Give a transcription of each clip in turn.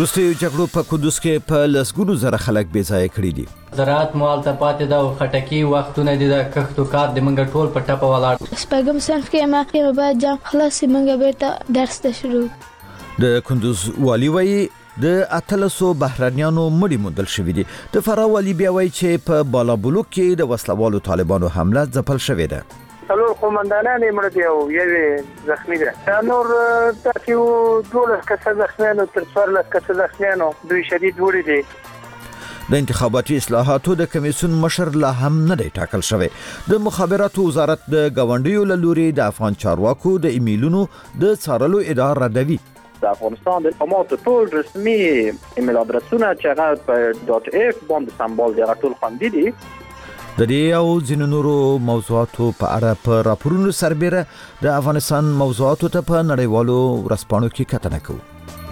وروستیو جګړو په کندوز کې په لسګونو زره خلک بې ځایه کړي دي. زراعت مال ته پاتې دا خټکی وختونه دي د کښتو کار د منګ ټول په ټپه ولاړ. شپږم صنف کې ما بعد جام خلاص منګ بیرته درس ته شروع. د کندوز والی وایي د 1300 بهرنیانو مړي موندل شوي دي. د فراه والی بیا وایي چې په بالابلوک کې د وسلوالو طالبانو حمله ځپل شوې ده. څلور قومندانان یې مړه دي او یوې زخمي ده. نور تاسو 12 کسه زخمیانو تر 14 کسه زخمیانو دوی شدید وړي دي. د انتخاباتي اصلاحاتو د کمیسیون مشر لا هم نه دی ټاکل شوی. د مخابراتو وزارت د غونډیو له لوري د افغان چارواکو د ایمیلونو د څارلو ادعا ردوي. د افغانستان د امارات ټول رسمي ایمیل ادرسونه چې هغه په .f باندې سمبال دی ټول خوندي دي. د دې او ځینو نورو موضوعاتو په اړه په راپورونو سربېره د افغانستان موضوعاتو ته په نړیوالو ورځپاڼو کې کتنه کوو.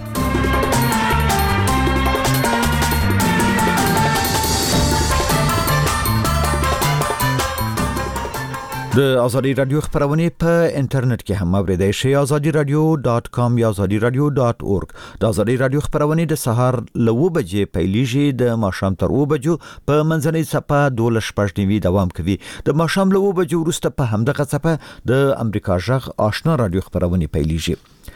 د ازادي رادیو خبرونه په انټرنیټ کې هم اوریدئ شئ. azadiradio.com یا azadiradio.org. د ازادي رادیو خبرونه د سهار له 9 بجې پیلیږي د ماښام تر 9 بجو په منځنۍ صفه 12:15 دوام کوي. د ماښام له 9 بجو وروسته په همدغه صفه د امریکا جغ آشنا رادیو خبرونه پیلیږي.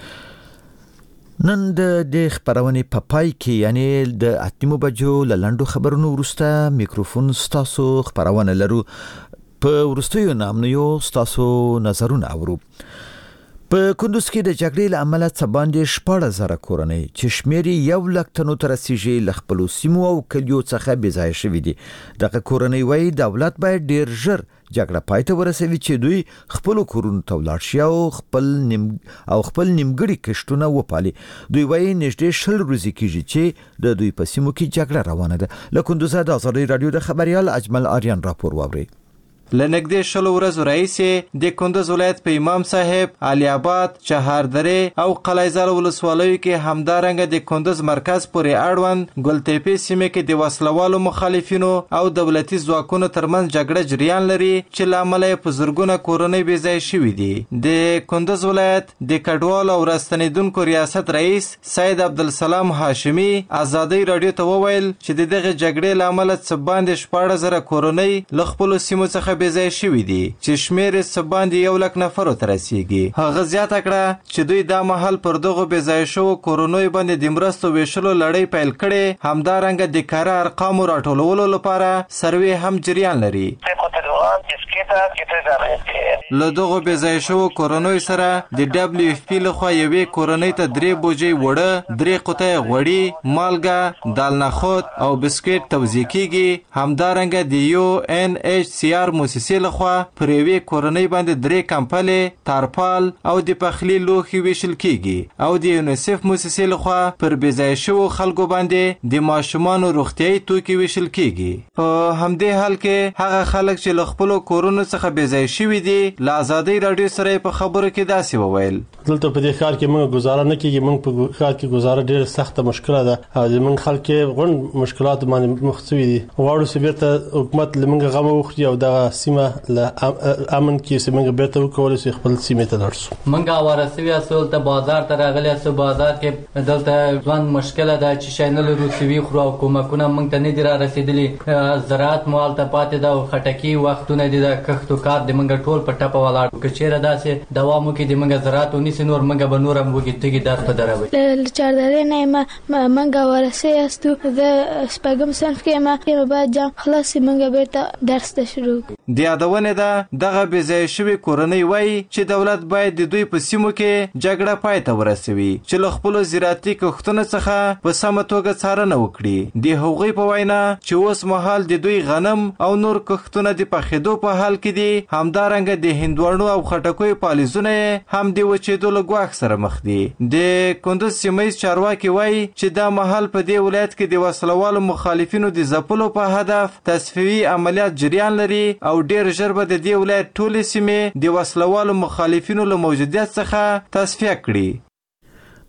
نن د خبرونه په پای کې یعنی د 8 بجو لنډو خبرونو وروسته میکروفون ستاسو خبرونه لرو. په ورستیو نامنیو ستاسو نظرونه اورو. په کندوز کې د جګړې له امله څه باندې 14,000 کورنۍ چې شمېر 100,000 تنو ته رسیږي له خپلو سیمو او کلیو څخه بې ځایه شوي دي. دغه کورنۍ وایي دولت باید ډېر ژر جګړه پای ته ورسوي چې دوی خپلو کورونو ته ولاړ شي او خپل نیمګړي کښتونه وپالي. دوی وایي نږدې 20 ورځې کېږي چې د دوی په سیمو کې جګړه روانه ده. له کندوزه د ازادي رادیو د خبريال اجمل آریان راپور واوري. لنګدې 20 ورځې رئیس د کندوز ولایت په امام صاحب، علي آباد، چهاردره او قلعه‌زال ولسوالیو کې همدارنګه د کندوز مرکز پورې اړوند ګلتېپې سیمه کې د وسلوالو مخالفینو او دولتي ځواکونو ترمنځ جګړه جریان لري چې لامل یې په زرګونه کورنۍ بې ځایه شوي دي. د کندوز ولایت د کډوال او راستنیدونکو ریاست رئیس سید عبدالسلام هاشمي ازادي رادیو ته وویل چې دغه جګړې لامل څه باندې 14,000 کورنۍ له خپل سیمو څخه بې ځایه شوي دي چې شمېر یې څه باندې 100,000 نفرو ته رسیږي. هغه زیاته کړه چې دوی دا مهال پر دغو بې ځایه شوو کورنیو باندې د مرستو ویشلو لړۍ پیل کړې. همدارنګه د کاره ارقامو راټولولو لپاره سروې هم جریان لري. له دغو بې ځایه شوو کورنیو سره د WFP لخوا یوې کورنۍ ته 3 بوجۍ وړه، 3 قطۍ غوړي، مالګه، دال نخود او بسکټ توزیع کیږي. همدارنګه د UNHCR موسسې لخوا پر یوې کورنۍ باندې 3 کمپلې، تارپال او د پخلي لوښي ویشل کیږي او د یونیسف موسسې لخوا پر بې ځایه شوو خلکو باندې د ماشومانو روغتیايي توکي ویشل کیږي. په همدې حال کې هغه خلک چې له خپلو کورونو څخه بې ځایه شوي دي له ازادي رادیو سره په خبرو کې داسې وویل. دلته په دې ښار کې موږ گزاره نه کیږي. موږ په ښار کې گزاره ډېره سخته مشکله ده او موږ خلک غون مشکلات باندې مخ شوي دي. غواړو چې بیرته حکومت لمنګ غم وخوري او دغه سیمه له امن کې سیمه بیرته وکولای شي خپل سیمه ته لاړ شو. موږ ورسوي اصل ته بازار ته راغلي اسو بازار کې دلته ځوان مشکله ده چې شینل روسي خو حکومتونه موږ ته نه دي را رسیدلي. زراعت مال ته پاتې دا خټکی وختونه دي د کښتو کار د موږ ټول په ټپه ولاړ. کچېره داسې دوام وکړي د موږ زراعت ونیسي نور موږ به نور هم وګټي درس په دروي. چارداري نه موږ ورسوي استو د شپږم صنف کې ما بعد جام خلاص موږ بیرته درس ته شروع. د یادونه ده دغه بې ځایه شوي کورنۍ وایي چې دولت باید د دوی په سیمو کې جګړه پای ته ورسوي چې له خپلو زراعتي کښتونو څخه په سمه توګه څارنه وکړي. د هغوی په وینا چې اوس مهال د دوی غنم او نور کښتونه د پخېدو په حال کې دي. همدارنګه د هندوانو او خټکیو پالیزونه هم د وچېدو له ګواښ سره مخ دي. د کندوز سیمه ییز چارواکي وایي چې دا مهال په دې ولایت کې د وسلوالو مخالفینو د ځپلو په هدف تصفیوي عملیات جریان لري او ډېر ژر به د دې ولایت ټولې سیمې د وسلوالو مخالفینو له موجودیت څخه تصفیه کړي.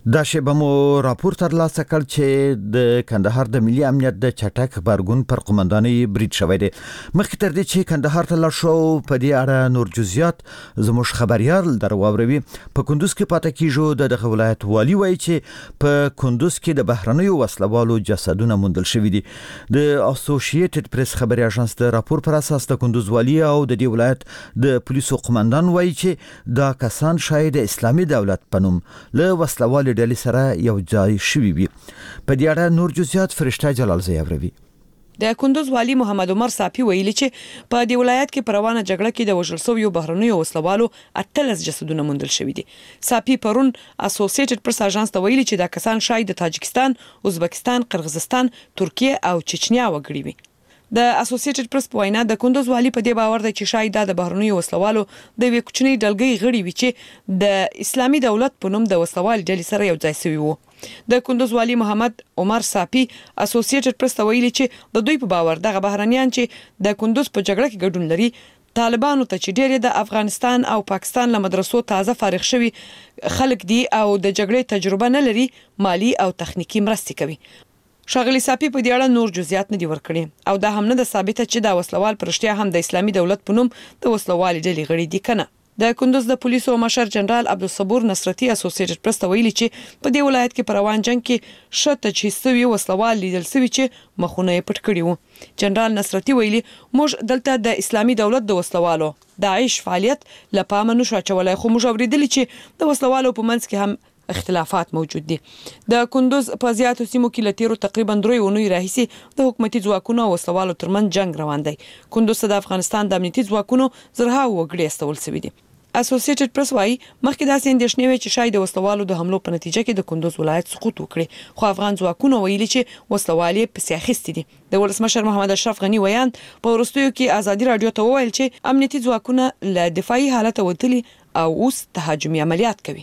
دا شیبه مو راپور ترلاسه کړ چې د کندهار د ملي امنیت د چټک غبرګون پر قومندانۍ برید شوی دی. مخکې تر دې چې کندهار ته لاړ شو په دې اړه نور جزئیات زموږ خبريال درواوروي. په کندوز کې پاتې کیږو د ولایت والی وایي چې په کندوز کې د بهرنیو وسلوالو جسدونه موندل شوي دي. د اسوسییټډ پریس خبري اژانس د راپور پر اساس د کندوز والی او د دې ولایت د پولیسو قومندان وایي چې دا کسان شاید اسلامي دولت پنوم له وسلوال ډلې سره یو ځای شوي وي. په دې اړه نور جزئیات فرشته جلال زیاوروي. د کندوز والی محمد عمر صافي ویلي چې په دې ولایت کې پروانه جګړه کې د وژل شویو بهرنیو وسلوالو 18 جسدونه موندل شوي دي. صافي پرون اسوسییټډ پریس اژانس ته ویلي چې دا کسان شاید د تاجکستان، ازبکستان، قرغیزستان، ترکیه او چچنیا وګړي وي. د اسوسییټډ پریس په وینا د کندوز والی په دې باور دی چې شاید د بهرنیو وسلوالو د وی کوچنی ډلګۍ غړي وي چې د اسلامي دولت په نوم د وسلوال ډلې سره یو ځای شوي وو. د کندوز والی محمد عمر صافي اسوسییټډ پریس ته ویلي چې د دوی په باور دغه بهرنیان چې د کندوز په جګړه کې ګډون لري طالبانو ته چې ډېر د افغانستان او پاکستان له مدرسو تازه فارغ شوي خلک دي او د جګړې تجربه نه لري، مالی او تخنیکی مرستې کوي. ښاغلي صافي په دې اړه نور جزئیات نه دي ورکړي او دا هم نه ده ثابته چې دا وسلوال پر رښتیا هم د اسلامي دولت په نوم د وسلوال ډلې غړي دي کنه. د کندوز د پولیسو مشر جنرال عبدالصبور نصرتي اسوسییټډ پریس ته ویلي چې په دې ولایت کې پر روان جنگ کې شته چې سوي وسلوال لیدل سوي چې مخونه یې پټ کړي وو. جنرال نصرتي ویلي موږ دلته د اسلامي دولت د وسلوالو داعش فعالیت لپاره نشو چولای، خو موږ اوریدلی چې د وسلوالو په منځ کې هم اختلافات موجود دي. د کندوز په زیاتو سیمو کې لتیرو تقریبا 3 اونۍ راهیسې د حکومتي ځواکونو او وسلوالو ترمنځ جنگ روان دی. کندوز ته د افغانستان د امنیتي ځواکونو زرهاو وګړي استول شوي دي. اسوسییټډ پریس وايي مخکې داسې اندېښنې وي چې شاید د وسلوالو د حملو په نتیجه کې د کندوز ولایت سقوط وکړي، خو افغان ځواکونو ویلي چې وسلوال یې پسې اخیستي دي. د ولسمشر محمد اشرف غني ویان په وروستیو کې ازادي رادیو ته وویل چې امنیتي ځواکونه له دفاعي حالت وتلي او اوس تهاجمي عملیات کوي.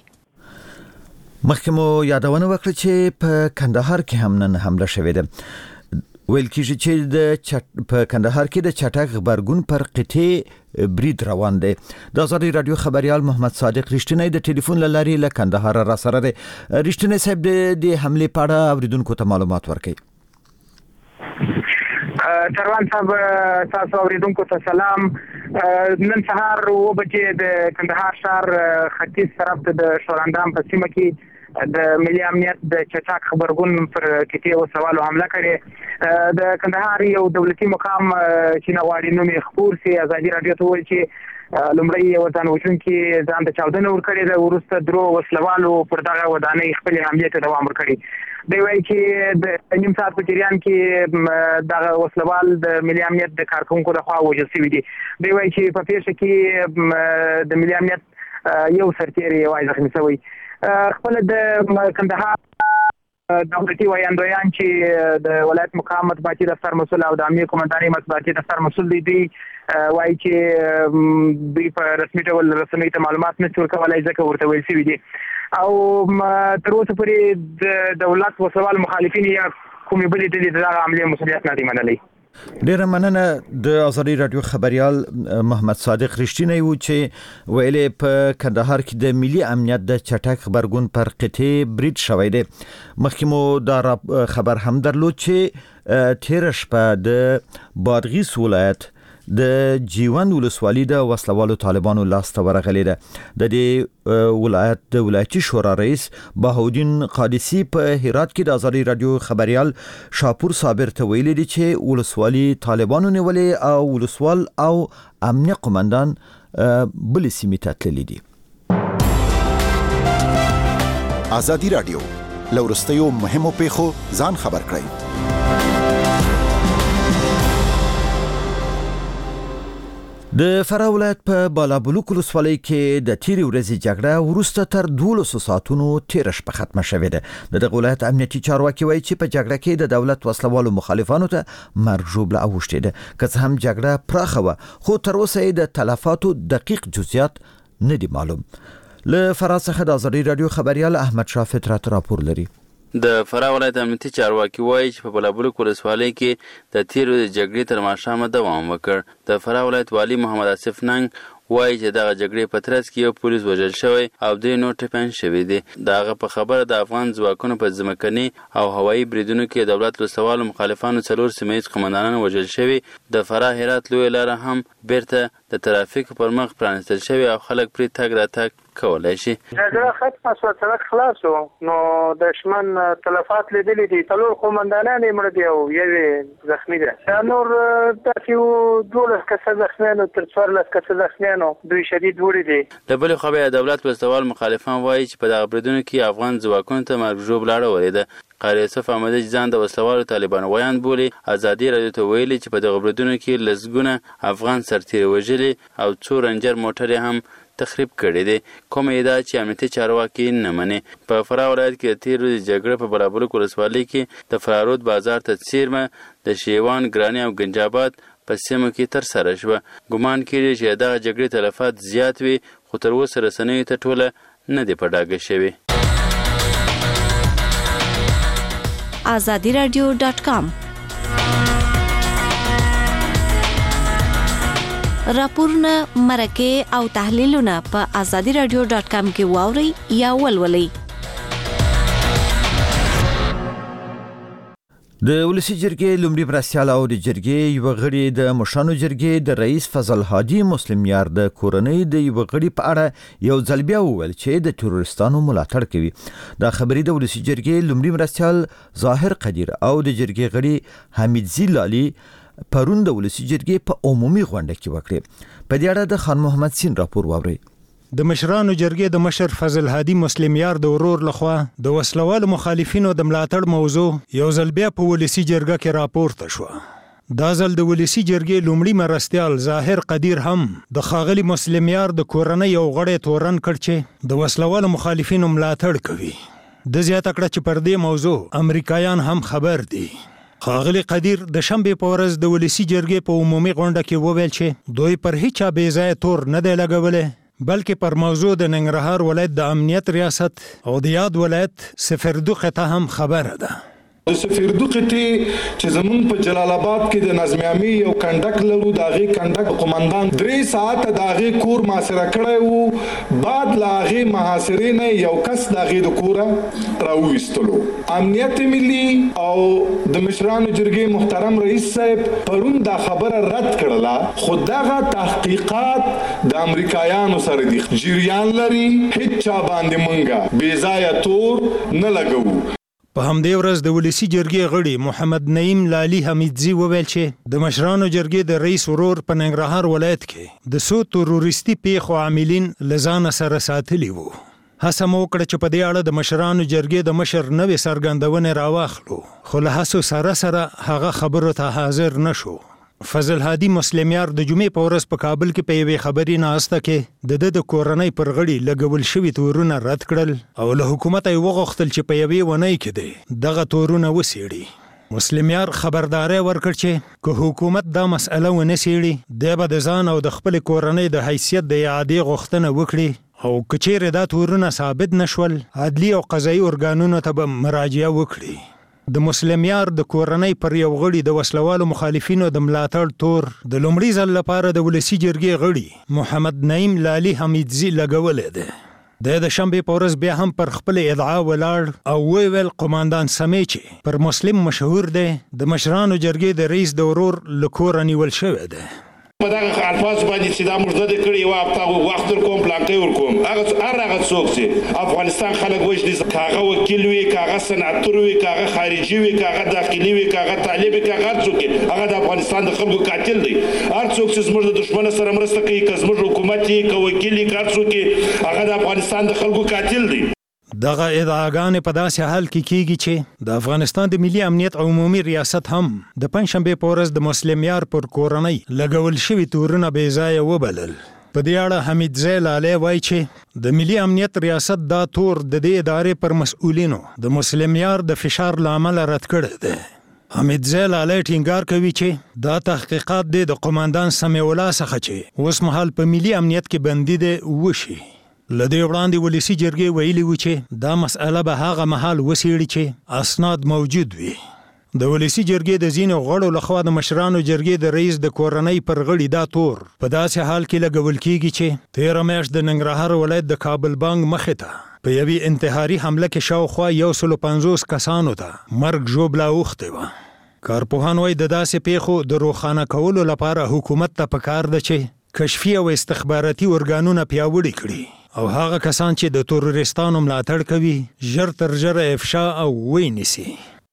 مخکې مو یادونه وکړه چې په کندهار کې هم نن حمله شوې ده. ویل کېږي چې په کندهار کې د چټک غبرګون پر قطعې برید روان دی. د آزادي رادیو خبريال محمد صادق رښتینی د ټلیفون له لارې له کندهار را سره دی. رښتینی صاحب د حملې په اړه اوریدونکو ته معلومات ورکړي. تروان صاحب تاسو اوریدونکو ته سلام. نن سهار 9 بجې د کندهار ښار ختیځ طرف ته د شوراندام په سیمه کې د ملي امنیت د چټک خبرګون پر کتې وسوالو حمله کړې. د کندهار یو دولتي مقام چې نواري نوم یې خپور سي آزادي رادیو ته ویل چې لومړی یو ځان وژونکي ځان د چاودنه ورکړې ده، وروسته 3 وسلوالو پر دغه ودانۍ خپل حملې ته دوام ورکړي. دی وایي چې د نیم ساعت په جریان کې دغه وسلوال د ملي امنیت د کارکونکو لخوا وژل شوي دي. دی وایي چې په پیښه کې د ملي امنیت یو سرتیری یوازې زخمي شوی. خپل د کندهار دولتي ویاندویان چې د ولایت مقام مطبوعاتي دفتر مسؤل او د امنیه قومندانۍ مطبوعاتي دفتر مسؤل دي وایي چې دوی په رسمي ډول رسنیو ته معلومات نشي ورکولی ځکه ورته ویل شوي دي او تر اوسه پورې د دولت وسوال مخالفین یا کومې بلې ډلې د دغه حملې مسؤلیت نه دي منلی. ډیره مننه. د آزادي رادیو خبريال محمد صادق رښتینی و چې ویلې په کندهار کې د ملي امنیت د چټک خبرګون پر قطعې برید شوی دی. مخکې مو دا خبر هم درلود چې تیر شپه د بادغیس ولایت د جیوند ولسوالۍ د وسلوالو طالبانو لاسته ورغلې ده. د دې ولایت د ولایتي شورا رئیس بهاودین قادسی په هرات کې د آزادي رادیو خبريال شاپور صابر ته ویلي دي چې ولسوالۍ طالبانو نیولې او ولسوال او امنیه قومندان بل سیمې ته تللي دي. آزادي رادیو لورستیو مهمو پیښو ځان خبر کړئ. د فراه ولایت په بالابلوک ولسوالۍ کې د تیرې ورځې جګړه وروسته تر 12 ساعتونو تیر شپه ختمه شوې ده. د ولایت امنیتي چارواکي وایي چې په جګړه کې د دولت وسلوالو مخالفانو ته مرګ ژوبله اوښتې ده. که څه هم جګړه پراخه وه خو تر اوسه د تلفاتو دقیق جزئیات نه دي معلوم. له فراه څخه د آزادي رادیو خبريال احمد شاه فطرت راپور لري. د فراه ولایت امنیتي چارواکي وایي چې په بالابلوک ولسوالۍ کې د تیرو جګړې تر ماښامه دوام وکړ. د فراه ولایت والي محمد آصف ننګ وایي چې دغه جګړې په ترڅ کې یو پولیس وژل شوی او 3 نور ټپیان شوي دي. د هغه په خبره د افغان ځواکونو په ځمکني او هوایي بریدونو کې دولت وسوالو مخالفانو 4 سیمه ییز قومندانان وژل شوي. د فراه هرات لویه لاره هم بیرته د ترافیک پر مخ پرانستل شوی او خلک پرې تګ راتګ کولای شي. جګړه ختمه شوه، سړک خلاص و، نو د شمن تلفات لیدلي دي. 4 قومندانان یې مړه دي او یو زخمي دی. دا نور داسې 12 کسه زخمیانو تر 14 کسه زخمیانو دوی شدید وړي دي. د بلې خوا بیا دولت وسوال مخالفان وایي چې په دغه بریدونو کې افغان ځواکونو ته مرګ ژوبل اړولې ده. قاری یوسف احمدی چې ځان د وسلوالو طالبان ویان بولي ازادي رادیو ته ویلي چې په دغه بریدونو کې لسګونه افغان سرتیري وژلي او 2 رنجر موټر هم تخریب کړي دي. کومه ادعا چې امنیتي چارواکي نه مني. په فراه ولایت کې د تیرو جګړې په بلابلوک ولسوالۍ کې د فرارود بازار ته څیرمه د شیوان ګراني او گنجاباد په سیمو کې ترسره شوه. ګمان کېږي چې دغه جګړې تلفات زیات وي خو تر اوسه رسنیو ته ټوله نه دي په ډاګه شوي. azadiradio.com راپورونه مرکه او تحلیلونه په azadiradio.com کې واوري یا ولولئ. د ولسی جرګې لومړي مرستیال او د جرګې یو غړي د مشانو جرګې د رئیس فضل هادي مسلم یار د کورنۍ د یو غړي په اړه یو ځل بیا وویل چې د تروریستانو ملاتړ کوي. دا خبرې د ولسی جرګې لومړي مرستیال ظاهر قدیر او د جرګې غړي حمید زی لالي پرون د ولسی جرګې په عمومي غونډه کې وکړه. په دې اړه د خان محمد سین راپور واوري. د مشرانو جرګې د مشر فضل هادي مسلم یار د ورور لخوا د وسلوال مخالفینو د ملاتړ موضوع یو ځل بیا په ولسی جرګه کې راپورته شو. دا ځل د ولسی جرګې لومړي مرستیال ظاهر قدیر هم د خاغلی مسلم یار د کورنۍ یو غړی تورن کړ چې د وسلوال مخالفینو ملاتړ کوي. د زیاته کړه چې پر دې موضوع امریکایان هم خبر دي. خاغلی قدیر د شنبه په ورځ د ولسی جرګې په عمومي غونډه کې وویل چې دوی پر هیڅ بې ځای تور نه دی لګولې بلکې پر موضوع د ننګرهار ولایت د امنیت ریاست او د یاد ولایت سفردو قطه هم خبره ده. د سفردو قطه چې زمون په جلال آباد کې د نظم عامي یو کنډک لرو د هغه کنډک قومندان 3 ساعت د هغه کور محاصره کړی وو. بعد لا هغه محاصره نه یو کس د هغه د کور راوېستلو. امنیت ملي او د مشرانو جرګې محترم رئیس صاحب پرون دا خبره رد کړله خو دغه تحقیقات د امریکایانو سره دي. جریان لري هیڅ چا باندې مونږه بې ځایه تور نه لګو. په همدې ورځ د ولسی جرګې غړي محمد نعیم لالي حمیدزی وویل چې د مشرانو جرګې د رئیس ورور په ننګرهار ولایت کې د څو تروریستي پیښو عاملین لزان سره ساتلی وو. هڅه مو وکړه چې په دې اړه د مشرانو جرګې د مشر نوې څرګندونې راواخلو خو له هڅو سره هغه خبرو ته حاضر نشو. فضل هادي مسلم یار د جمعې په ورځ په کابل کې په یوې خبري ناسته کې د کورنۍ پر غړي لګول شوي تورونه رد کړل او له حکومت یې وغوښتل چې په یوې ونۍ کې دی دغه تورونه وسیړي. مسلم یار خبرداري ورکړ چې که حکومت دا مسأله ونه سیړي دی به د ځان او د خپل کورنۍ د حیثیت د اعادې غوښتنه وکړي او که چیرې دا تورونه ثابت نشول عدلي او قضایي ارګانونو ته به مراجعه وکړي. د مسلم یار د کورنۍ پر یو غړي د وسلوالو مخالفینو د ملاتړ تور د لومړي ځل لپاره د ولسی جرګې غړي محمد نعیم لالي حمیدزی لګولې ده. د شنبه په ورځ بیا هم پر خپل ادعا ولاړ او ویل قومندان سمې چې پر مسلم مشهور دی د مشرانو جرګې د رئیس د ورور لکور نیول شوی دی. په دغه الفاظ باندې چې دا مجده د کړي یو هفته وخت ورکوم پلانکې ورکوم هغه څوک چې افغانستان خلک وجدي کاغه وکیل وي کاغه صنعتور وي کاغه خارجي وي کاغه داخلي وي کاغه طالب کاغه څوک هغه د افغانستان د خلکو قاتل دی. هر څوک چې زموږ د دشمن سره مرسته کوي که زموږ حکومت یې که وکیل یې که هر څوک هغه د افغانستان د خلکو قاتل دی. دغه ادعاګانې په داسې حال کې کیږي چې د افغانستان د ملي امنیت عمومي ریاست هم د پنځشنبه په ورځ د مسلم یار پر کورنۍ لګول شوي تورونه بې ځایه وبلل. په دې اړه حمید زی لالي وایي چې د ملي امنیت ریاست دا تور د دې ادارې پر مسؤلینو د مسلم یار د فشار له امله رد کړی دی. حمید زی لالي ټینګار کوي چې دا تحقیقات د قومندان سمیع الله څخه چې اوس مهال په ملي امنیت کې بندي دی وشي. لدې وړاندې ولسی جرګې ویلي و چې دا مسأله به هغه مهال وسیړي چې اسناد موجود وي. د ولسی جرګې د ځینو غړو لخوا د مشرانو جرګې د رئیس د کورنۍ پر غړي دا تور په داسې حال کې لګول کیږي چې 13 میاشت د ننګرهار ولایت د کابل بانک مخې ته په یوې انتحاري حمله کې شاوخوا 150 کسانو ته مرګ ژوبلا اوښتې وه. کارپوهان وایي د داسې پیښو د روښانه کولو لپاره حکومت ته پکار ده چې کشفي او استخباراتي ارګانونه پیاوړي کړي او هغه کسان چې د تروریستانو ملاتړ کوي ژر تر ژره افشا او ونیسي.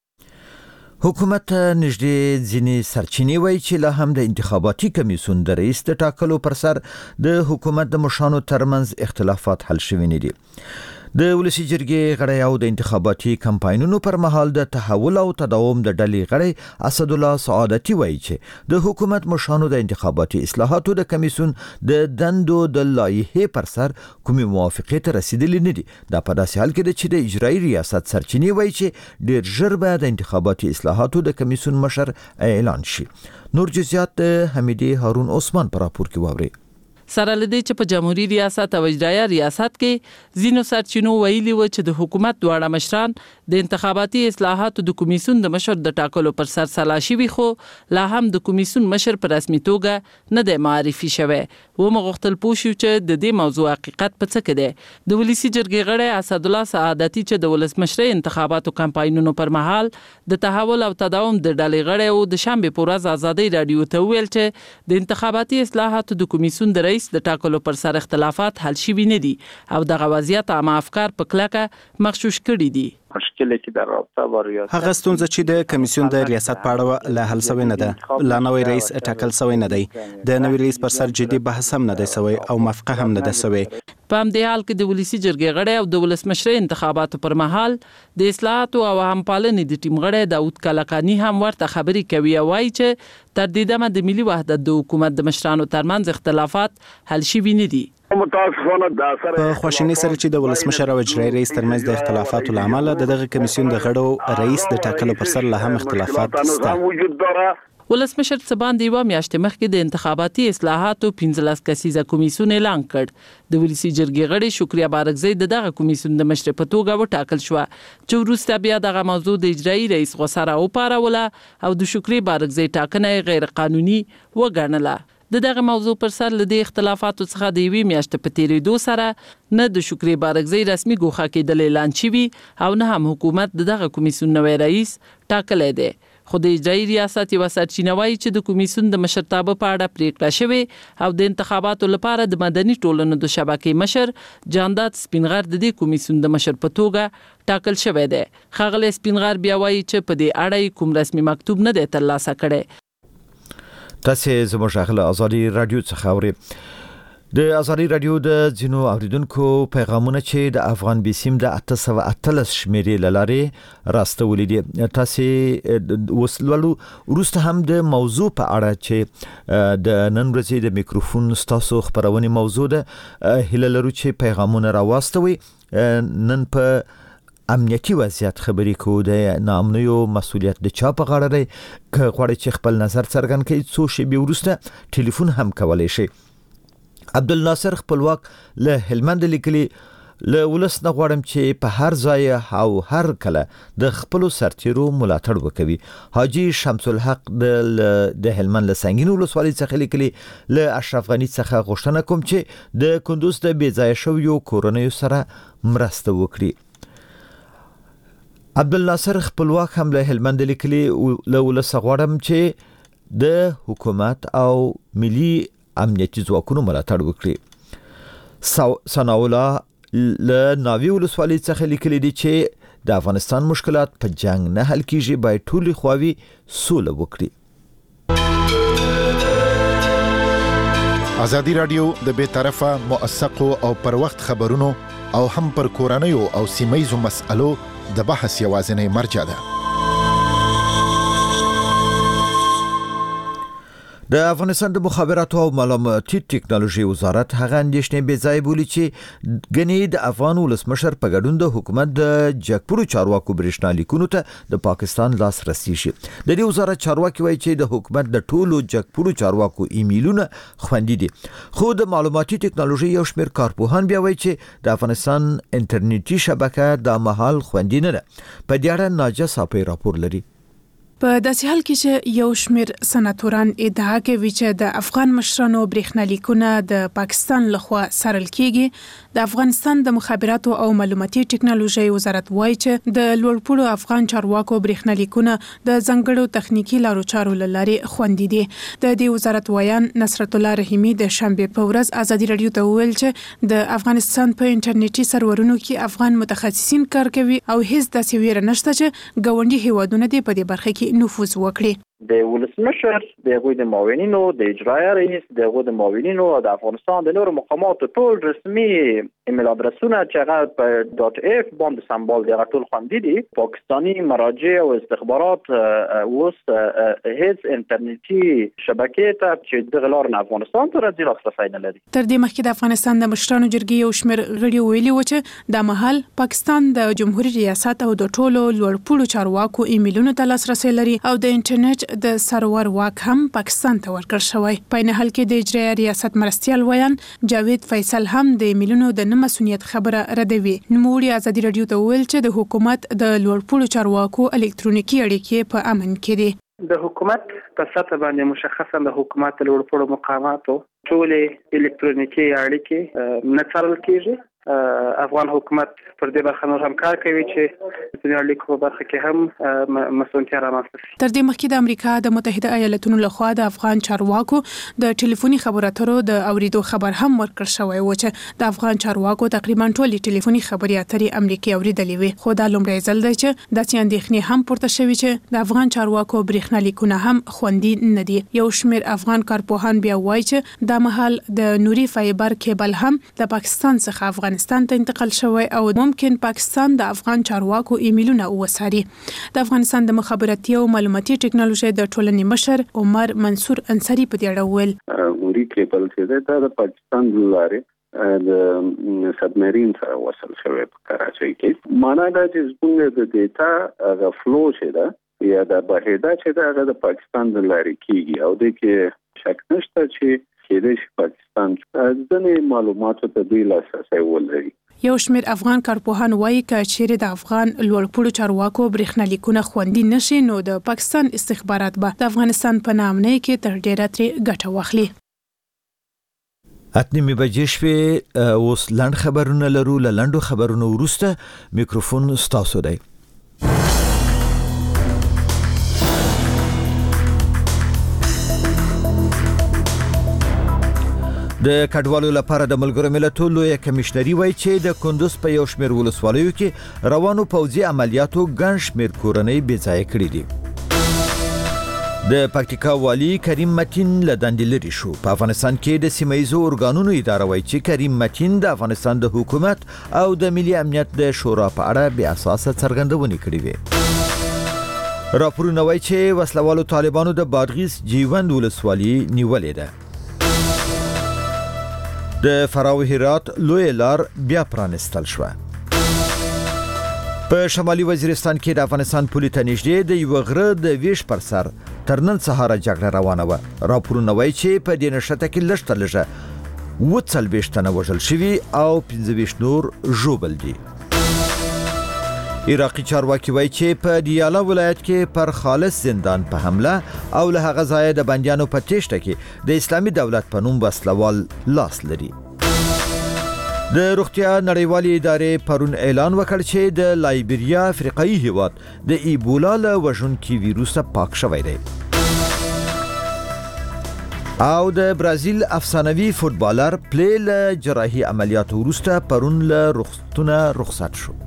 حکومت نږدې ځینې سرچینې وایي چې لا هم د انتخاباتي کمیسیون د رئیس د ټاکلو پر سر د حکومت د مشرانو ترمنځ اختلافات حل شوي نه دي. د ولسی جرګې غړی او د انتخاباتي کمپاینونو پر مهال د تحول او تداوم د ډلې غړی اسد الله سعادتي وایي چې د حکومت مشرانو د انتخاباتي اصلاحاتو د کمیسیون د دندو د لایحې پر سر کومې موافقې ته رسیدلې نه دي. دا په داسې حال کې ده چې د اجرایي ریاست سرچینې وایي چې ډیر ژر به د انتخاباتي اصلاحاتو د کمیسیون مشر اعلان شي. نور جزئیات حمیدی هارون عثمان پر راپور کې واوري. سره لدی چې په جمهوریت ریاست او اجرایي ریاست کې ځینو سرچینو ویلي و چې د حکومت دواړه مشران د انتخاباتي اصلاحاتو د کمیسیون د مشر د ټاکلو پر سر سلا شوي خو لا هم د کمیسیون مشر په رسمي توګه نه دی معرفي شوی. و مغختل پوښیو چې د دې موضوع حقیقت په څه کې دی. د ولسی جرګې غړی اسد الله سعادتي چې د ولسمشرۍ انتخاباتو کمپاینونو پر مهال د تحول او تداوم د ډلې غړی او د شنبه په ورځ ازادي رادیو ته ویل چې د انتخاباتي اصلاحاتو د کمیسیون د رئیس د ټاکلو پر سر اختلافات حل شوي نه دي او دغه وضعیت عامه افکار په کلکه مغشوش کړي دي. مشکلی که در رابطه با ریاست هغه ستونزه چې د کمیسیون د ریاست په اړه لا حل شوی نه ده. لا نوی رئیس ټاکل شوی نه دی. د نوی رئیس پر سر جدي بحث هم نه دی شوی او موافقه هم نه ده شوی. په همدې حال کې د ولسی جرګې غړی او د ولسمشرۍ انتخاباتو پر مهال د اصلاحاتو او همپالنې د ټیم غړی داود کلکانی هم ورته خبري کوي او وایي چې تر دې دمه د ملي وحدت د حکومت د مشرانو ترمنځ اختلافات حل شوي نه دي. په خواشینۍ سره چې د ولسمشر او اجرایي رئیس ترمنځ د اختلافاتو له امله دغه کمیسیون د غړو رئیس د ټاکلو پر سر له هم اختلافات شته. ولسمشر څه باندې یوه میاشت مخکې د انتخاباتي اصلاحاتو 15 کسیزه کمیسیون اعلان کړ. د ولسی جرګې غړي شکریا بارکزی دغه کمیسیون د مشر په توګه وټاکل شو چې وروسته بیا دغه موضوع د اجرایي رئیس غوسره او پاروله او د شکریا بارکزی ټاکنه غیر قانوني وګڼله. دغه موضوع پر سر له دې اختلافاتو څخه د یوې میاشتې په تیریدو سره نه د شکریا بارکزی رسمي ګوښه کېدل اعلان شوي او نه هم حکومت دغه کمیسیون نوی رئیس ټاکلی دی. خو د اجرایي ریاست یوه سرچینه وایي چې د کمیسیون د مشرتابه په اړه پریکړه شوې او د انتخاباتو لپاره د مدني ټولنو د شبکې مشر جانداد سپینغر د دې کمیسیون د مشر په توګه ټاکل شوی دی. ښاغلی سپینغر بیا وایي چې په دې اړه کوم رسمي مکتوب نه دی ترلاسه کړی. تاسو زموږ غږ ازادي رادیو څخه اورئ. د ازادي رادیو د ځینو اوریدونکو پیغامونه چې د افغان بیسیم د 813 شمیرې لاره راستولې دي. تاسو وسلولو وروسته هم د موضوع په اړه چې د نن ورځې د میکروفون ستاسو خبرونه موضوع ده هله لرو چې پیغامونه راوستوي. نن په امنیتي وضعیت خبرې کو د نامنیو مسولیت د چا په غاړه دی. که غواړئ چې خپل نظر څرګند کړئ څو شېبې وروسته ټلیفون هم کولی شئ. عبدالناصر خپلواک له هلمند لیکلي له ولس نه غواړم چې په هر ځای او هر کله د خپلو سرتیرو ملاتړ وکوي. حاجی شمس الحق د هلمند له سنگین ولسوالۍ څخه لیکلي له اشرف غنی څخه غوښتنه کوم چې د کندوز د بې ځایه شویو کورنیو سره مرسته وکړي. عبدالناصر خپلواک هم له هلمند لیکلي له ولس غواړم چې د حکومت او ملي امنیتي ځواکونو ملاتړ وکړي. ثناءالله له ناوی ولسوالۍ څخه لیکلي دي چې د افغانستان مشکلات په جنگ نه حل کیږي، باید ټولې خواوې سوله وکړي. ازادي رادیو د بې طرفه موثقو او پر وخت خبرونو او هم پر کورنیو او سیمایزو مسألو د بحث یوازینی مرجع ده. د افغانستان د مخابراتو او معلوماتي ټکنالوژي وزارت هغه اندېښنې بې ځای بولي چې ګنې د افغان ولسمشر په ګډون د حکومت د جګپورو چارواکو برېښنا لیکونو ته د پاکستان لاسرسی شي. د دې وزارت چارواکي وایي چې د حکومت د ټولو جګپورو چارواکو ایمیلونه خوندي دي. خو د معلوماتي ټکنالوژي یو شمېر کارپوهان بیا وایي چې د افغانستان انټرنیټي شبکه د مهال خوندي نه ده. په دې اړه ناجه صافی راپور لري. په داسې حال کې چې یو شمېر سناتوران ادعا کوي چې د افغان مشرانو برېښنالیکونه د پاکستان لخوا څارل کیږي. د افغانستان د مخابراتو او معلوماتي ټکنالوژي وزارت وایي چې د لوړپوړو افغان چارواکو برېښنالیکونه د ځانګړو تخنیکی لارو چارو له لارې خوندي دي. د دې وزارت ویان نصرت الله رحیمي د شنبه په ورځ ازادي رادیو ته وویل چې د افغانستان په انټرنیټي سرورونو کې افغان متخصصین کار کوي او هیڅ داسې ویره نشته چې ګاونډي هیوادونه دې په دې برخه کې نفوذ وکړي. د ولسمشر د هغوی د معاونینو د اجرایه رئیس د هغوی د معاونینو او د افغانستان د نورو مقاماتو ټول رسمي ایمیل ادرسونه چې هغه په .f باندې سمبال دي ټول خوندي دي. پاکستانی مراجع او استخبارات اوس هیڅ انټرنیټي شبکې ته چې د غلار نه افغانستان ته راځي لاسرسی نه لري. تر دې مخکې د افغانستان د مشرانو جرګې یو شمېر غړي ویلي و چې د مهال پاکستان د جمهوریت ریاست او د ټولو لوړپوړو چارواکو ایمیلونو ته لاسرسی لري او د انټرنیټ د سرور واک هم پاکستان ته ورکړ شوی. په نه حال کې د اجرایه ریاست مرستیال ویان جاوید فیصل هم د ایمیلونو د نه مسؤلیت خبره ردوي. نوموړي ازادي رادیو ته ویل چې د حکومت د لوړپوړو چارواکو الکترونیکي اړیکې په امن کې دي. د حکومت په سطح باندې مشخصا د حکومت لوړپوړو مقاماتو ټولې الکترونیکي اړیکې نه څارل کیږي. افغان حکومت پر دې برخه نور هم کار کوي چې د اړیکو په برخه کې هم مسؤلیت رامنځته شي. تر دې مخکې د امریکا د متحده ایالاتونو لخوا د افغان چارواکو د ټلیفوني خبرو اترو د اوریدو خبر هم ورکړ شوی و چې د افغان چارواکو تقریبا ټولې ټلیفوني خبري اترې امریکا اوریدلې وي. خو دا لومړی ځل دی چې داسې اندېښنې هم پورته شوي چې د افغان چارواکو برېښنالیکونه هم خوندي نه دي. یو شمېر افغان کارپوهان بیا وایي چې دا مهال د نوري فایبر کیبل هم د پاکستان څخه افغانستان ته انتقال شوی او ممکن پاکستان د افغان چارواکو ایمیلونه وساري. د افغانستان د مخابراتي او معلوماتي ټکنالوژي د ټولنې مشر عمر منصور انصاری په دې اړه ویل نوري کیبل چې د پاکستان لاره د سبمرین سره وصل شوی په کراچۍ کې. معنا دا چې څنګه د ډیټا غو فلو شه دا یا د بهیدا چې دا د پاکستان د لارې کیږي او د کې شک نشته چې د پاکستان ځینې معلوماتو ته د لاسرسی ولري. یو شمېر افغان کارپوهان وایي چې چیرې د افغان لوړپوړو چارواکو برېښنالیکونه خوندي نشي نو د پاکستان استخبارات به د افغانستان په نامنۍ کې تر ډیره ترې ګټه واخلي. اتنی بجې شوې اوس لنډ خبرونه لرو. له لنډو خبرونو وروسته میکروفون ستاسو دی. د کډوالو لپاره د ملګرو ملتونو لوی کمشنري وایي چې د کندوز په یو شمېر ولسوالیو کې روانو پوځي عملیاتو ګڼ شمېر کورنۍ بې ځایه کړي دي. د پکتیکا والی کریم متین له دندې لرې شو. په افغانستان کې د سیمه‌ییزو ارګانونو اداره وایي چې کریم متین د افغانستان د حکومت او د ملي امنیت د شورا په اړه بې اساسه څرګندونې کړې وې. راپورونه وایي چې وسلوالو طالبانو د بادغیس جیوند ولسوالي نیولې ده. د فراو هرات لوی لار بیا پرانستل شو. په شمالي وزیرستان کې د افغانستان پولې ته نږدې د یو غره د ویش پر سر تر نن سهار جګړه روانه وه. راپورونه وایي چې په دې نښته کې لږ تر لږه 40 تنه وژل شوي او 25 نور ژوبل دي. عراقي چارواکي وایي چې په دیالا ولایت کې پر خالص زندان په حمله او له هغه ځایه د بندیانو په تېښته کې د اسلامي دولت په نوم وسلوال لاس لري. د روغتیا نړیوالې ادارې پرون اعلان وکړ چې د لایبیریا افریقایي هیواد د ایبولا له وژونکي ویروس پاک شوی دی. او د برازیل افسانوي فوتبالر پلی له جراحي عملیاتو وروسته پرون له روغتونه رخصت شو.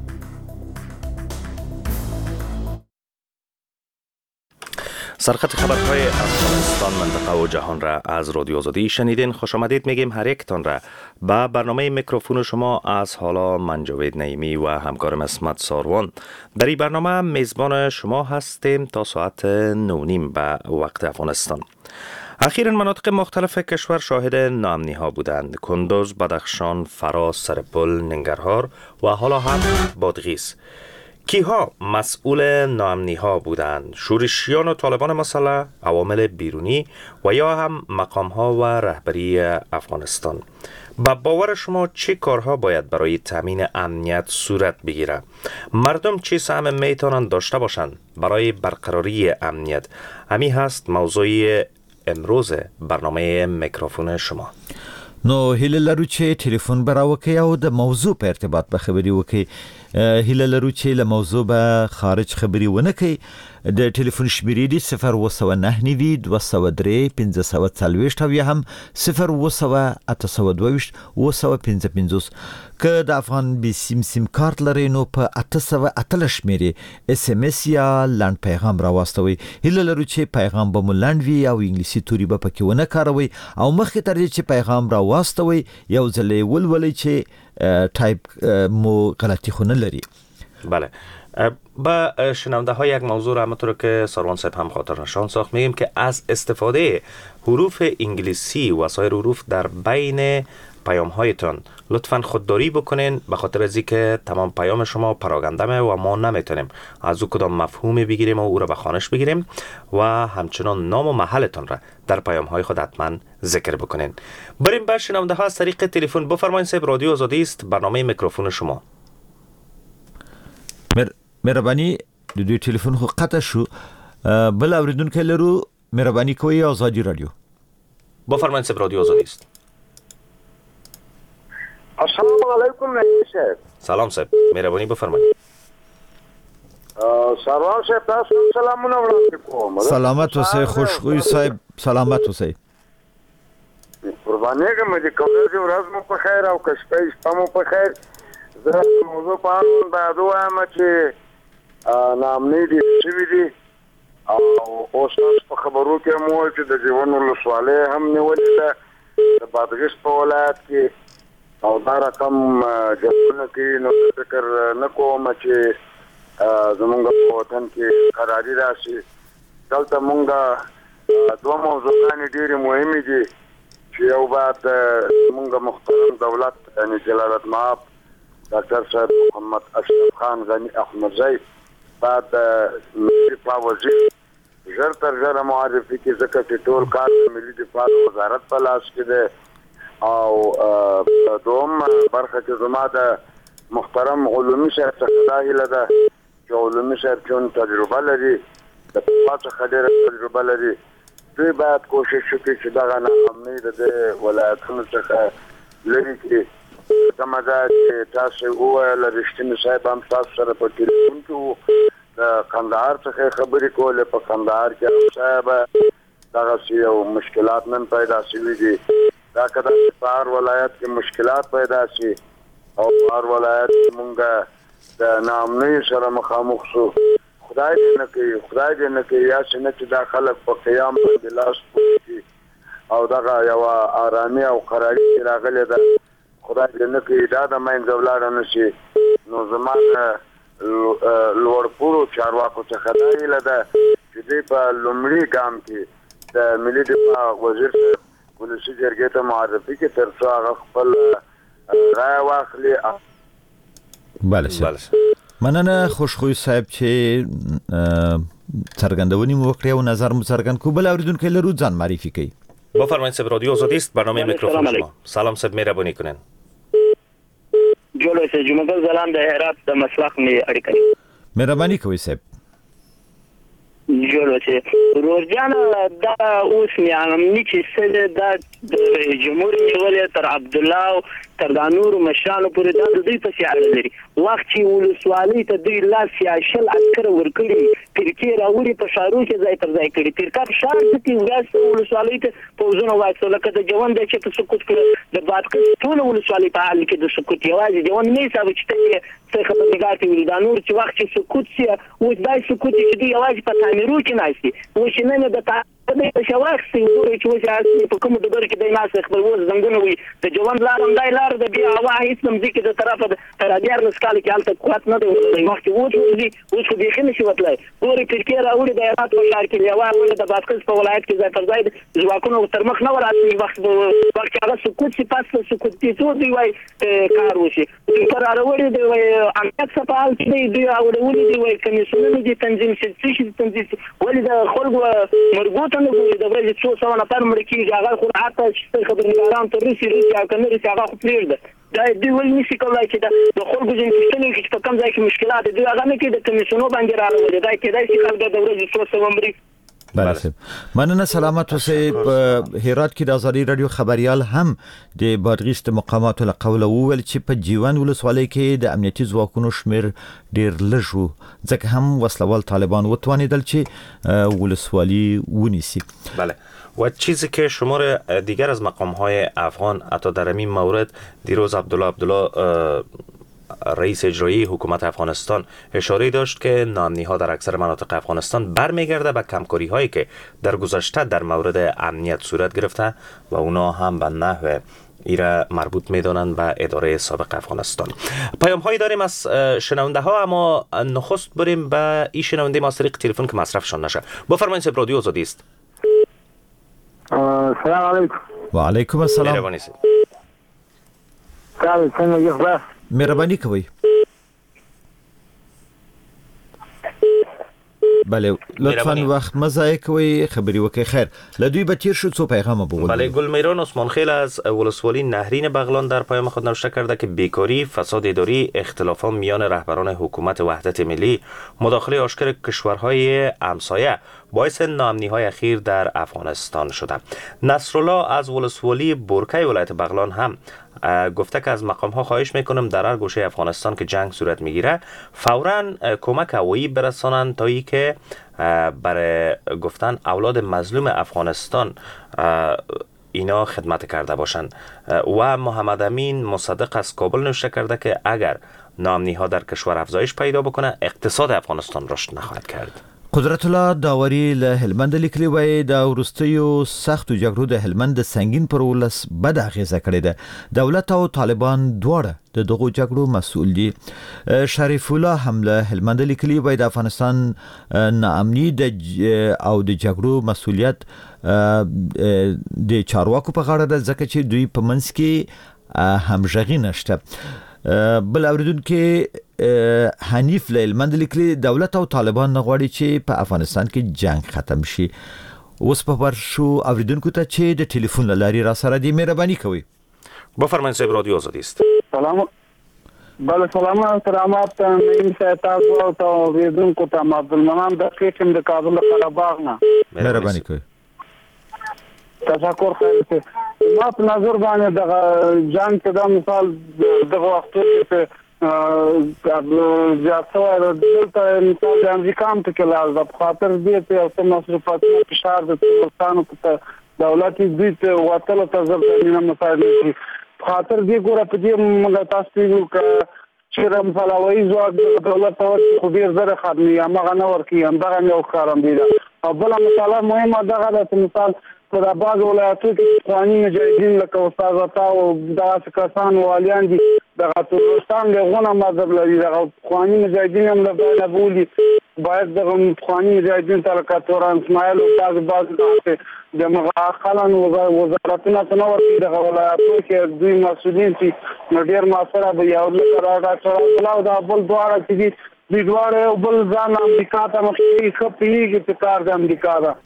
سرخط خبرهای افغانستان منطقه و جهان را از رادیو آزادی شنیدین. خوش آمدید میگیم هر یکتان را. با برنامه میکروفون شما از حالا من جاوید نعیمی و همکارم اسمت ساروان در این برنامه میزبان شما هستیم تا ساعت 9:30 به وقت افغانستان. اخیراً مناطق مختلف کشور شاهد ناامنی ها بودند. کندوز، بدخشان، فراس، سرپل، ننگرهار و حالا هم بادغیس. کیها مسئول ناامنی ها بودند؟ شورشیان و طالبان مسلح، عوامل بیرونی و یا هم مقام ها و رهبری افغانستان؟ با باور شما چه کارها باید برای تامین امنیت صورت بگیره؟ مردم چه سهم میتونن داشته باشند برای برقراری امنیت؟ همین هست موضوع امروز برنامه میکروفون شما. نو هیله لرو چې ټلیفون براوکي او د موضوع په ارتباط به خبري وکي. هیله لرو چې له موضوع به خارج خبري ونه کوي. د ټلیفون شمیرې دي 029 203 540 او یا هم 02822 255. که د افغان بي سیم کارت لري نو په 808 شمیرې اس ام اس یا لاند پیغام راوستوي. هیله لرو چې پیغام به ملاند وي او انګلیسي توري به پکې ونه کاروي او مخکې تر دې چې پیغام راوستوي یو ځلې ولولي چې تایپ مو غلطی خونه لري. بله. با شنونده ها یک موضوع را همونطور که ساروان صاحب هم خاطر نشان ساخت میگیم که از استفاده حروف انگلیسی و سایر حروف در بین پیام هایتان لطفاً خودداری بکنین، به خاطر از اینکه تمام پیام شما پراگنده و ما نمیتونیم از او کدام مفهومی بگیریم و او را به خوانش بگیریم و همچنان نام و محلتان را در پیام های خود حتما ذکر بکنین. بریم به شنونده ها از طریق تلفن. بفرمایید صاحب، رادیو آزادی است، برنامه میکروفون شما. مهرباني د دوی ټلیفون خو قطع شو. بل اوریدونکو لرو، مهرباني کوئ آزادی رادیو. بفرمایید صاحب، رادیو آزادی است. السلام علیکم صاحب. سلام صاحب، مهرباني بفرمایید. سلام صاحب، تاسو سلامونه وړاندې کوم. سلامت اوسئ، خوشخوی صاحب، سلامت اوسئ. قرباني کوم چې کومه ورځ مو په خیر او کښته مو په خیر. زه موضوع په اړه باید وایم چې نامنې دي شوي دي او اوس په خبرو کې مو چې د ژوند ولسوالۍ هم نیولې ده د بادغیس په ولایت کې او دا رقم جوړونه کې نو فکر نه کوم چې زمونږ په وطن کې قراري راشي. دلته مونږ دوه موضوعات ډېرې مهمې دي چې یو بعد مونږ محترم دولت یعنی جلالت مآب ډاکټر صاحب محمد اشرف خان غنی احمدزی بعد ملي دفاع وزیر ژر تر ژره معرفي کې ځکه چې ټول کار ملي دفاع وزارت په لاس کې ده او دوم برخه چې زما د محترم علومي صاحب څخه دا هیله ده چې علومي صاحب چون تجربه لري د پاتې خبره تجربه لري دوی باید کوشش وکړي چې دغه ناامني د ولایتونو څخه لري کې کومه ده چې تاسو وویل رښتینی صاحب هم تاسو سره په ټلیفون کې د کندهار څخه خبرې کولې. په کندهار کې صاحب دغسې یو مشکلات نن پیدا شوي دي. دا که د هر ولایت کې مشکلات پیدا شي او هر ولایت کې مونږ د ناامنۍ سره مخامخ شو، خدای دې نه کوي یا چې نه چې دا خلک په قیام باندې لاس پوهېږي او دغه یوه ارامي او قراري کې راغلې ده، خدای دې نه کوي دا د منځه ولاړه نه شي. نو زما د لوړپوړو چارواکو څخه دا هیله ده چې دوی په لومړي ګام کې د ملي دفاع وزیر صاحب ولسي جرګې ته معرفي کړي تر څو هغه خپل رایه واخلي. بله صاحب، مننه خوشخوی صاحب چې څرګندونې مو وکړې او نظر مو څرګند کړو. بل اوریدونکی لرو، ځان معرفي کړئ. بفرمایید صاحب، رادیو آزادی است، برنامه میکروفون شما. سلام صاحب، مهربانی کنین. جوړ اوسئ. جمعه زلام د هرات د مسلخ می اړیکه. مهرباني کوئ صاحب. جوړ اوسئ. روزجان دا اوس میامني چې سره د جمهوریت نیولې تر عبد الله تر د نور مشرانو پورې د دوی په سیاله لري. وخت چې ولسوالۍ ته دوی لاس یا شل عسكر ورکړي ترکیه راوړي په شارو کې ځای پر ځای کړي. ترکا په شار کې وراسته ولسوالۍ ته پوزونه وایسو لکه د جوان د چې په سکوت کې د بادقس ټول ولسوالۍ په حال کې د سکوت یوازې جوان نه حساب چې ته خبرګار ته ویل دا نور چې وخت چې سکوت سي او دای سکوت چې دی یوازې په تعمیرو کې ناشتي و چې نه د د شواخسي ګوري چې وځي په کوم ډګر کې د ناس خپل ور زنګونه وي د جوان لار هم دای لار د بیا هوا هیڅ هم ځکه د طرفه تر اډیار نسکال کې حالت قوت نه دی وخت وځي اوس خو بيخي نشي وتلای ګوري چې راوړي د هرات په شهر کې یو ول د باسکس په ولایت کې ځای پر ځای ځواکونو تر مخ نه وراتي وخت هغه سکوت چې پاس سکوت دي څو دی وای کار وشي پر راوړي دی وای امنیت سپال چې دی راوړي دی وای کمیسیون دي تنظیم شي تنظیم ولې د خلکو مرګوت نه ګوري د ورځې 200 نفر مړ کیږي هغه خو حتی چې خبرنګاران تر رسي او کنه رسي هغه خو پریږده دا دی ولې نشي کولای چې د خلکو جنسیتونو کې په کم ځای کې مشکلات دي هغه نه کې د کمیسیونو باندې راوړي دا کې دای چې خلک د ورځې 200 مړ بله صاحب مننه سلامت اوسئ. په هرات کې د ازادي رادیو خبريال هم د بادغیس د مقاماتو له قوله وویل چې په جیوان ولسوالۍ کې د امنیتي ځواکونو شمیر ډیر لږ و ځکه هم وسلوال طالبان وتوانیدل چې ولسوالي ونیسي. بله و چیزی که شمار دیگر از مقام‌های افغان حتی در این مورد دیروز عبدالله رئیس اجرایی حکومت افغانستان اشاره داشت که ناامنی‌ها در اکثر مناطق افغانستان برمیگرده به کمکاری‌هایی که در گذشته در مورد امنیت صورت گرفته و اونا هم به نحو ایره مربوط میدانند به اداره سابق افغانستان. پیام هایی داریم از شنونده ها اما نخست بریم به این شنونده ما از طریق تلفن که مصرفشان نشه. بفرمایید سب رادیو آزادی است. سلام علیکم. و علیکم السلام. مهربانی سید. مهربانی کوي. بله لطفاً وقت مزای کوي خبري وکي خیر لدوی به تیر شد څو پیغام بگو. بله گلمیران عثمانخیل از ولسوالی نهرین بغلان در پیام خود نوشته کرده که بیکاری، فساد اداری، اختلافات میان رهبران حکومت وحدت ملی، مداخله آشکار کشورهای همسایه باعث ناامنی‌های اخیر در افغانستان شده. نصرالله از ولسوالی بورکه ولایت بغلان هم گفته که از مقام ها خواهش میکنم در هر گوشه افغانستان که جنگ صورت میگیره فوراً کمک هوایی برسانند تا ای که برای گفتن اولاد مظلوم افغانستان اینا خدمت کرده باشند. و محمد امین مصدق از کابل نوشته کرده که اگر ناامنی ها در کشور افزایش پیدا بکنه اقتصاد افغانستان رشد نخواهد کرد. قدرت الله داوري له هلمند لیکلي وای دا ورستیو سختو جګړو د هلمند سنگین پر ولس بد اغیزه کړې ده. دولت او طالبان دواړه د دغو جګړو مسؤل دي. شریف الله هم له هلمند لیکلي وای د افغانستان ناامني او د جګړو مسؤلیت د چارواکو په غاړه ده ځکه چې دوی په منځ کې همغږي نشته. بل اوریدونکو حنیف لیلمند لیکلي دولت او طالبان نغواړي چې په افغانستان کې جنگ ختم شي. اوس په ورشو اوریدونکو ته چې د ټلیفون لاري را سره دی مهرباني کوي. بفرمایید صاحب رادیو آزادی است. سلام. بله سلامات نیم تاسو او ته اوریدونکو ته عبدالمنان د کیشم د کابل قرهباغ نه مهرباني کوي. تشکر خیر. ما په نظر باندې د جنگ ته د مثال دغه وخت کې زیاتره دلته مثال د امریکا هم ته کلاز د خاطر دې ته او مصرفات فشار د پاکستان په دولت دې ته وټل ته زبرنه مسایل دي خاطر دې ګوره په دې موږ تاسو یو چې رم فلاوي زواج د دولت او خو ډیر زره خدمي هغه نه ورکی هم دغه یو کارم دی او بل مثال مهمه دغه د مثال په بعض ولایتو کې قوانین مجاهدین لکه استاد عطا او دغه کسان والیان دي دغه تورستان له غونه مذهب لري دغه قوانین مجاهدین هم له بولي باید دغه قوانین مجاهدین تر کاتوران اسماعیل او بعض د مغاخلن وزارتونه تنور دغه ولایتو کې دوی مسؤلین چې ډیر ماسره به یو لکه راځي دا بل دواړه چې دي دواره بل ځان امریکا ته مخکې خپلېږي چې کار د امریکا ده.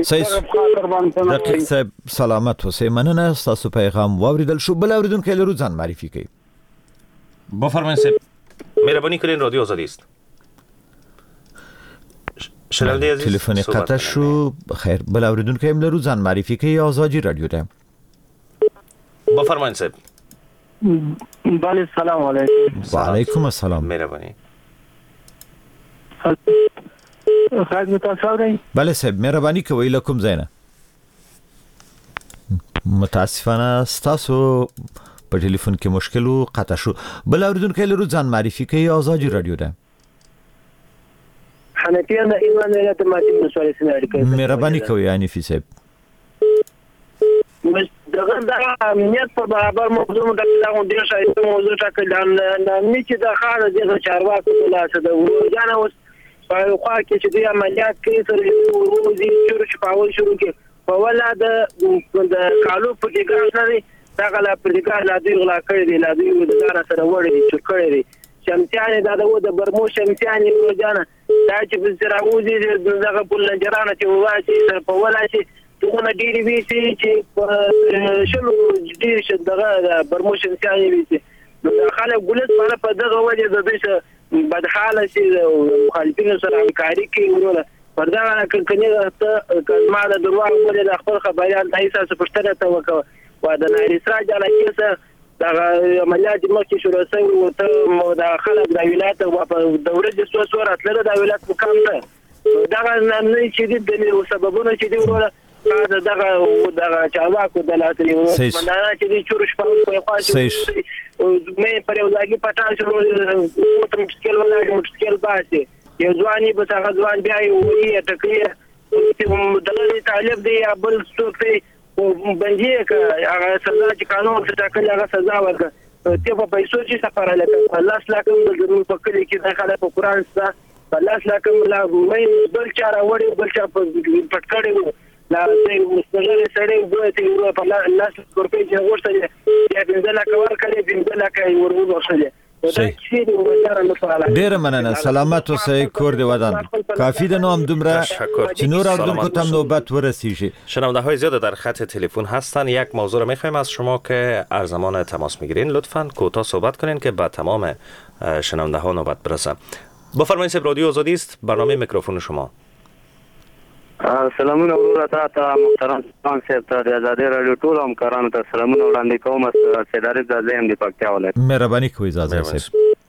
دقیق صاحب سلامت اوسئ. مننه ستاسو پیغام واوریدل شو. بل اوریدونکو لرو ځان معرفي کړئ. بفرمایید صاحب مهربانی کنین رادیو آزادی است. شنونده عزیز تلفن قطع شو. خیر بل اوریدونکو هم لرو ځان معرفي کړئ. آزادی رادیو ده. بفرمایید صاحب. بله سلام علیکم. و علیکم السلام. مهربانی. خیلی متاسفم. بله صاحب مهرباني کوئ لکم زینه. متاسفانه ستاسو په ټلیفون کې مشکل قطع شو. بل اوریدونکو لرو ځان معرفي کوي. آزادی رادیو ده. حنفیان د ایوان ولایت ماتې مسوالې سره اړیکه مهرباني کوي حنفي صاحب دغه د امنیت په برابر موضوع مدته ډیر شایسته موضوع ټاکل نه چې د خار د چارواکو په لاس د ورځانه اوس په خوا کې چې د عملیات کې سره وروزي چې په اول شروع کې په ولا د کالو په دګار سره دغه لا په دګار لا دی غلا کړی دی لا دی د دغه سره وړي چې کړی دی شمسیان د برمو شمسیان ورځانه دا چې په سره وځي دغه په لنجرانه چې وایي په ولا چې دغه ډیری وی چې شنو ډیر شدغه برموشن ځای وی چې خلک ګولت په دغه وجه د دې بدحاله چې مخالفینو سره همکاري کوي ورونه پردا کنه ته کلمه د دروغ ولې د خپل خبريال د احساس پښتنه ته وکړه و د نایسراج علاقه سره د عملیات مخکې شروع شوی او ته مداخله د ولایت او په دوره د سوسور اتله د ولایت مقام ده دا نه چې د سببونو چې دی ورونه دغه چاواکو د لاتري ومنه چې د چورش په خواص مې پر یو ځای پټا شروع مشکل مشکل باسي یو ځواني به څنګه ځوان بیا یو یې ټکیه دغه طالب دی بل څوک دی بنجي هغه سزا چې قانون څه ټاکل هغه سزا ورکړه ته په پیسو چې سفر لکه الله سلاکم د په کلی کې داخله په قران سره الله سلاکم لا مې بل چا راوړي بل چا پټکړي لا مستقر سړی وګورئ چې په لاس کورپې چې ورته یا بنځله کور کړي بنځله کوي ورغوښله ډیر مننه سلامت اوسئ کور دی ودان کافی د نو هم دومره چې نور اردوونکو تم نوبت ورسیږي. شنونده‌های زیاد در خط تلفن هستن. یک موضوع رو می‌خوایم از شما که ارزمان تماس می‌گیرین لطفاً کوتاه صحبت کنین که با تمام شنونده‌ها نوبت برسه. بفرمایید صاحب رادیو آزادی است برنامه میکروفون شما. سلامونه ورور ته محترم خان صاحب ته د آزادي رادیو ټول همکارانو ته سلامونه وړاندې کوم سیداري زایم د پکتیا ولایت. مهرباني کوئ زایم صاحب.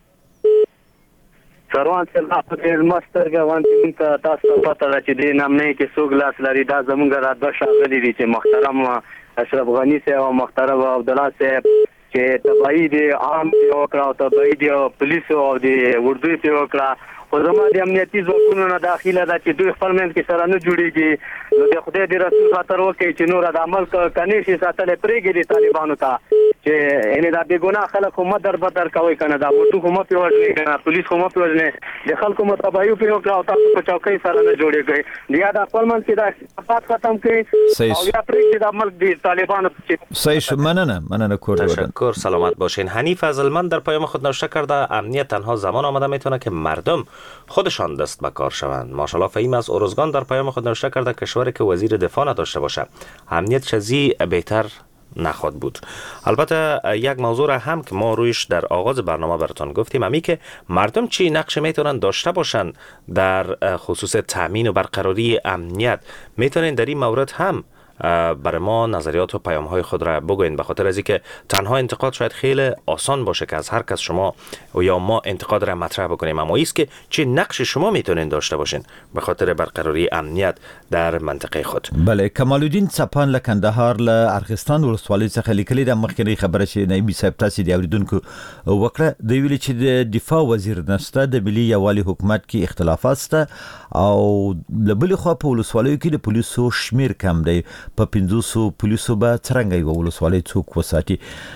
سروان صاحب په مسترګه وانت تاسو پته ده چې د نامنې کې څوک لاس لري دا زمونږ را د شاغلي دي چې محترم اشرف غنی صاحب او محترم عبد الله صاحب چې تبعی دي عام او کراو تبعی دي پولیس او د اردو په وکړه خو زموږ د امنیتي ځواکونو نه داخله ده چې دوی خپل منځ کې سره نه جوړیږي نو د خدای د رسول خاطر وکړي چې نور د عمل کني شي ساتل پرېږي د طالبانو ته چې ان دا بے ګناه خلک هم در بدر کوي کنه دا ورته هم په وژنې کنه پولیس هم په وژنې د خلکو متابعو په وکړه او تاسو په چوکۍ سره نه جوړیږي بیا د خپل منځ کې دا صفات ختم کړي او یا پرېږي د عمل د طالبانو صحیح مننه کور تشکر سلامت باشین. حنیف فضلمند در پیام خود نوشته کرده امنیت تنها زمان آمده میتونه که مردم خودشان دست به کار شوند. ماشاءالله فهیم از اورزگان در پیام خود نوشته کرده کشوری که وزیر دفاع نداشته باشه امنیت چیزی بهتر نخواهد بود. البته یک موضوع را هم که ما رویش در آغاز برنامه براتون گفتیم همی که مردم چی نقش میتونن داشته باشن در خصوص تامین و برقراری امنیت. میتونن در این مورد هم برای ما نظریات و پیام های خود را بگوین به خاطر از اینکه تنها انتقاد شاید خیلی آسان باشه که از هر کس شما و یا ما انتقاد را مطرح بکنیم اما ایست که چه نقش شما میتونین داشته باشین به خاطر برقراری امنیت در منطقه خود. بله کمالالدین چپان له کندهار له ارغستان ولسوالۍ څخه لیکلي د مخکنی خبره چې نایب صاحب تاسو دی اوریدونکو وکړه د ویلي چې د دفاع وزیر نسته د ملي یوالي حکومت کې اختلافات شته او بل خو په ولسوالیو کې د پولیسو شمیر کم دی په 500 پولیسو به څنګه یو ولسوالۍ څوک وساتي.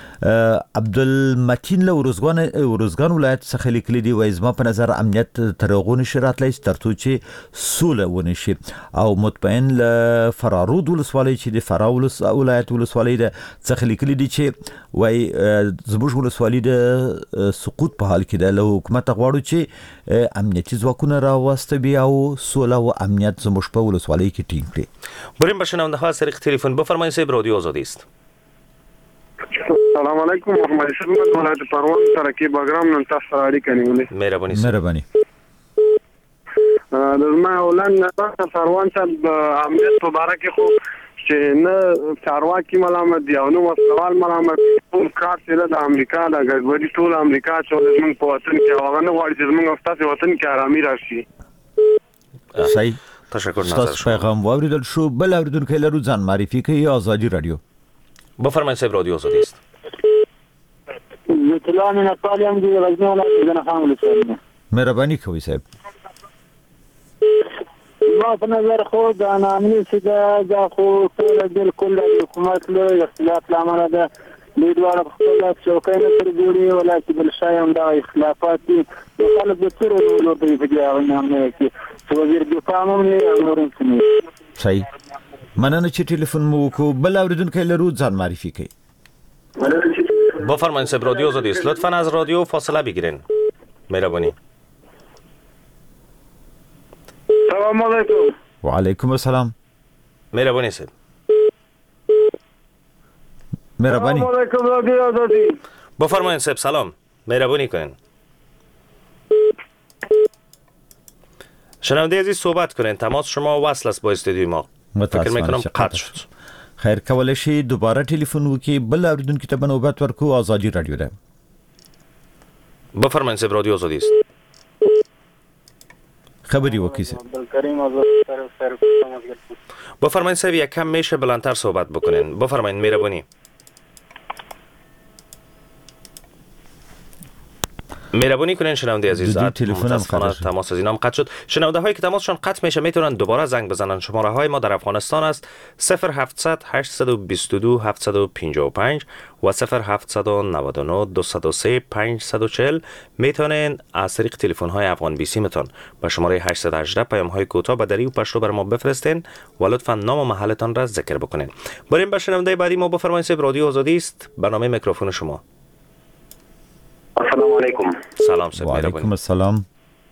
عبدالمتین له ورزګان ولایت څخه لیکلي دی وایي زما په نظر امنیت تر هغو نشي راتلی ترڅو چې سوله ونه شي او مطمئن له فرارود ولسوالۍ چې د فراه ولایت ولسوالۍ ده څخه لیکلي دی چې وایي زموږ ولسوالۍ د سقوط په حال کې ده له حکومت غواړو چې امنیتي ځواکونه راوستوي او سوله او امنیت زموږ په ولسوالۍ کې ټینګ کړي. بریم به شنونده ها طریق تلفن بفرمایید صاحب رادیو آزادی است. سلام علیکم ورحمت الله ولایت پروان سره کې بګرام نن تاسو سره اړیکه نیولې. مهرباني. زما اولان نه پروان سره امنیت په اړه کې خو چې نه چارواکي ملامت دی او نو سوال ملامت ټول کار چې د امریکا د ګډوډي ټول امریکا چې زموږ په وطن کې هغه نه غواړي چې زموږ تاسو وطن کې آرامي راشي. صحیح تشکر نظر تاسو پیغام واوریدل شو بل اوریدونکو لرو ځان معرفي کوي آزادی رادیو. بفرمایید صاحب رادیو آزادی است. مهربانی کوي صاحب. ما په نظر خو د نامني چې دا خو ټول بالکل د حکومت له اختلاف لامل ده لیدوار خپل څوکۍ نه تر جوړي ولکه بل شای هم دا اختلافات دي خلک د تر نو په دې کې نامه کې چې وزیر دفاع هم نه اورم څه صحیح مننه چې ټلیفون مو کو بل اوریدونکو لرو ځان معرفي کړئ بفرمایید صاحب رادیو آزادی است لطفاً از رادیو فاصله بگیرین مهربانی سلام علیکم و علیکم السلام مهربانی صاحب مهربانی سلام علیکم رادیو آزادی بفرمایید صاحب سلام مهربانی کنین شنونده عزیز صحبت کنین تماس شما وصل است با استودیوی ما فکر میکنم قطع شد خیر کولای شي دوباره ټلیفون وکي بل اوریدونکو ته نوبت ورکو آزادی رادیو ده بفرمایید صاحب رادیو آزادی است خبری وکي صاحب بفرمایید صاحب یک کم میشه بلندتر صحبت بکنین بفرمایید مهربانی مهربانی کنین شنونده عزیز متاسفانه تماس از اینام قطع شد شنونده هایی که تماسشون قطع میشه میتونن دوباره زنگ بزنن شماره های ما در افغانستان است 0700 822 755 و 0799 203 540 میتونین از طریق تلفن های افغان بی سی متون به شماره 818 پیام های کوتاه به دری و پشتو بر ما بفرستین و لطفا نام و محلتان را ذکر بکنین بریم به شنونده بعدی ما بفرمایید صاحب رادیو آزادی است برنامه میکروفون شما السلام علیکم سلام صاحب و علیکم السلام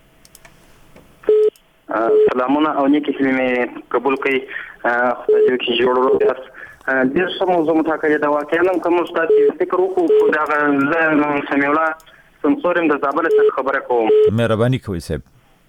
سلامونه او نیکی کلمې قبول کړئ خدای دې چې جوړ وکړي ډېر ښه موضوع مطالعه دا واقعا کوم ستاسو فکر وکړو دا زه سمې الله سمسورم د زابل څخه خبره کوم مهرباني کوئ صاحب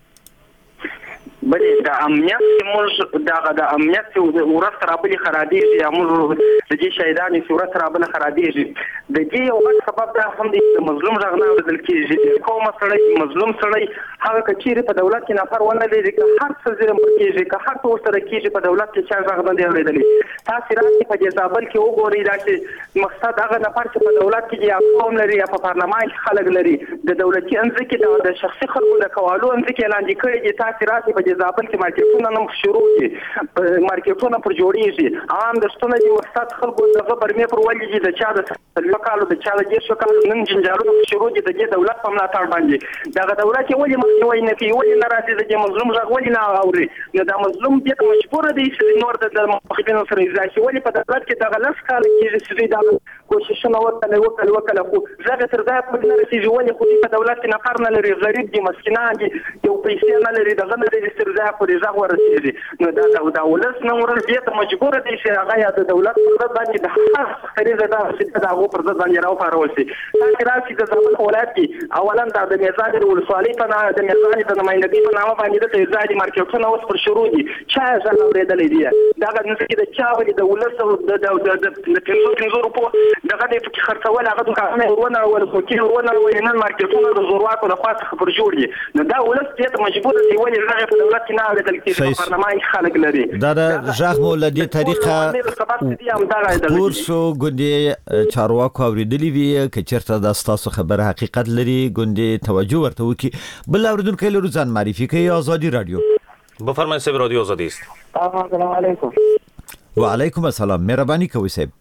بلې د امنیت موږ د امنیت ورځ رابلي خرابېږي یا موږ د دې شهیدانو چې ورځ رابله خرابېږي د دې یو غټ سبب دا هم دی چې مظلوم غږ نه اورېدل کېږي کومه سړی مظلوم سړی هغه که چیرې په دولت کې نفر ونه لري که هر څه ظلم کېږي که هر څه ورسره کېږي په دولت کې چا غږ نه دی اورېدلی تاسې راسئ په دې زابل کې وګورئ دا چې مقصد هغه نفر چې په دولت کې یا قوم لري یا په پارلمان کې خلک لري د دولتي ځمکې د شخصي خلکو د کوالو ځمکې لاندې کړي دي تاسې راسئ په زابل کې مارکیټونه نن شروع دي مارکیټونه پر جوړیږي عام د ستونه دي وسات خلکو دغه برمې پر ولې د چا د لوکالو د چا د دیشو کال نن جنجالونه شروع دي د دولت په ملاتړ باندې دغه دولت ولې مخنیوي نه کوي ولې نه راځي د مظلوم غږ ولې نه اوري نو دا مظلوم دې مجبور دی چې نور د مخبرینو سره ځای ولې په دولت کې دغه لاس کال کې چې دا کوششونه وکړه خو زغه تر ځای په نه رسیږي ولې خو په دولت کې نفر نه لري غریب دي مسکینان دي یو پیسې نه لري دغه نه لري تر ځای پورې ځغ ورسیږي نو دا ولس نه ورل دې مجبور دی چې هغه یا د دولت پر ضد باندې د هغه طریقه دا چې دا هغه پر ضد باندې راو پارول شي تاسو راشي د زابل ولایت کې اولا د میزان ولسوالۍ په نامه د میزان د نمائندګۍ په نامه باندې د ځای مارکیټونه اوس پر شروع دي چا ځل اورېدلې دي دا چې د چا ولې د ولس د 500 روپو دغه د خرڅول هغه دوکانونه ورونه ول خو کې ورونه وینن مارکیټونه د زورواکو د خاصه پر جوړ دي نو دا ولس دې مجبور دی ولې هغه په دولت کې نه اورېدل کېږي په پارلمان خلک لري دا د ژغ مولدي طریقه پور شو ګوندې چارواکو اوریدلی وی چې چیرته د تاسو خبره حقیقت لري ګوندې توجه ورته وکي بل اوریدونکو لرو ځان معرفي کوي آزادی رادیو بفرمایید صاحب رادیو آزادی است السلام علیکم و علیکم السلام مهرباني کوئ صاحب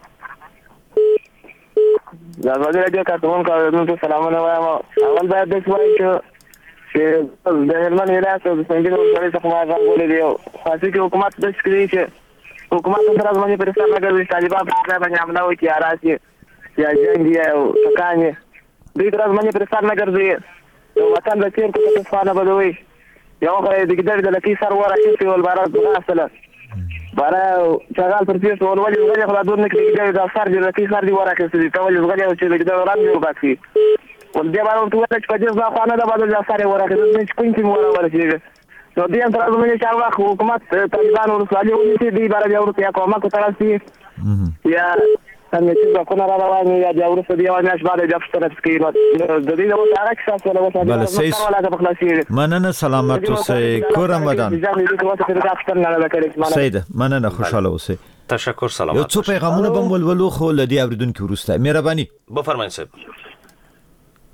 زابل رادیو کارتون کارونکو سلامونه وایم اول باید د سوای چې د هلمند ولایت او د سنگین ولایت څخه ما غوړې دی خاصه کې حکومت د شکرې چې حکومت سره باندې پرېستانه کوي طالبان په ځای باندې حمله وکړي راځي یا جنگ یا څنګه دوی تر باندې پرېستانه کوي وطن د چیر په څه بدوي یو غوړې د ګډر د لکی سر ورته په ولبارات غاصله بارا شغال پر پیسو ولې غوړې خلا دور نه کېږي دا سر د لکی سر دی ورکه سړي ته ولې غوړې چې د ګډر رنګ جوړ باسي ول دې باندې ټول چې په دې ځخانه د بدل ځاره ورکه د نش کوم چې مور ورسیږي نو دې ان تر باندې چې هغه حکومت طالبان ورسالي ونی دي بار بیا ورته کومه کو ترسي یا څنګه چې کو نه راوړي یا بیا ورته دی او نش باندې د افسر سکیرو د دې نو هغه څه ولا وسه مننه سلامت اوسئ کور آمدان سید مننه خوشاله اوسئ تشکر سلامت یو څو پیغامونه بم ولولو خو لدی اوریدونکو ورسته مهرباني بفرمایئ صاحب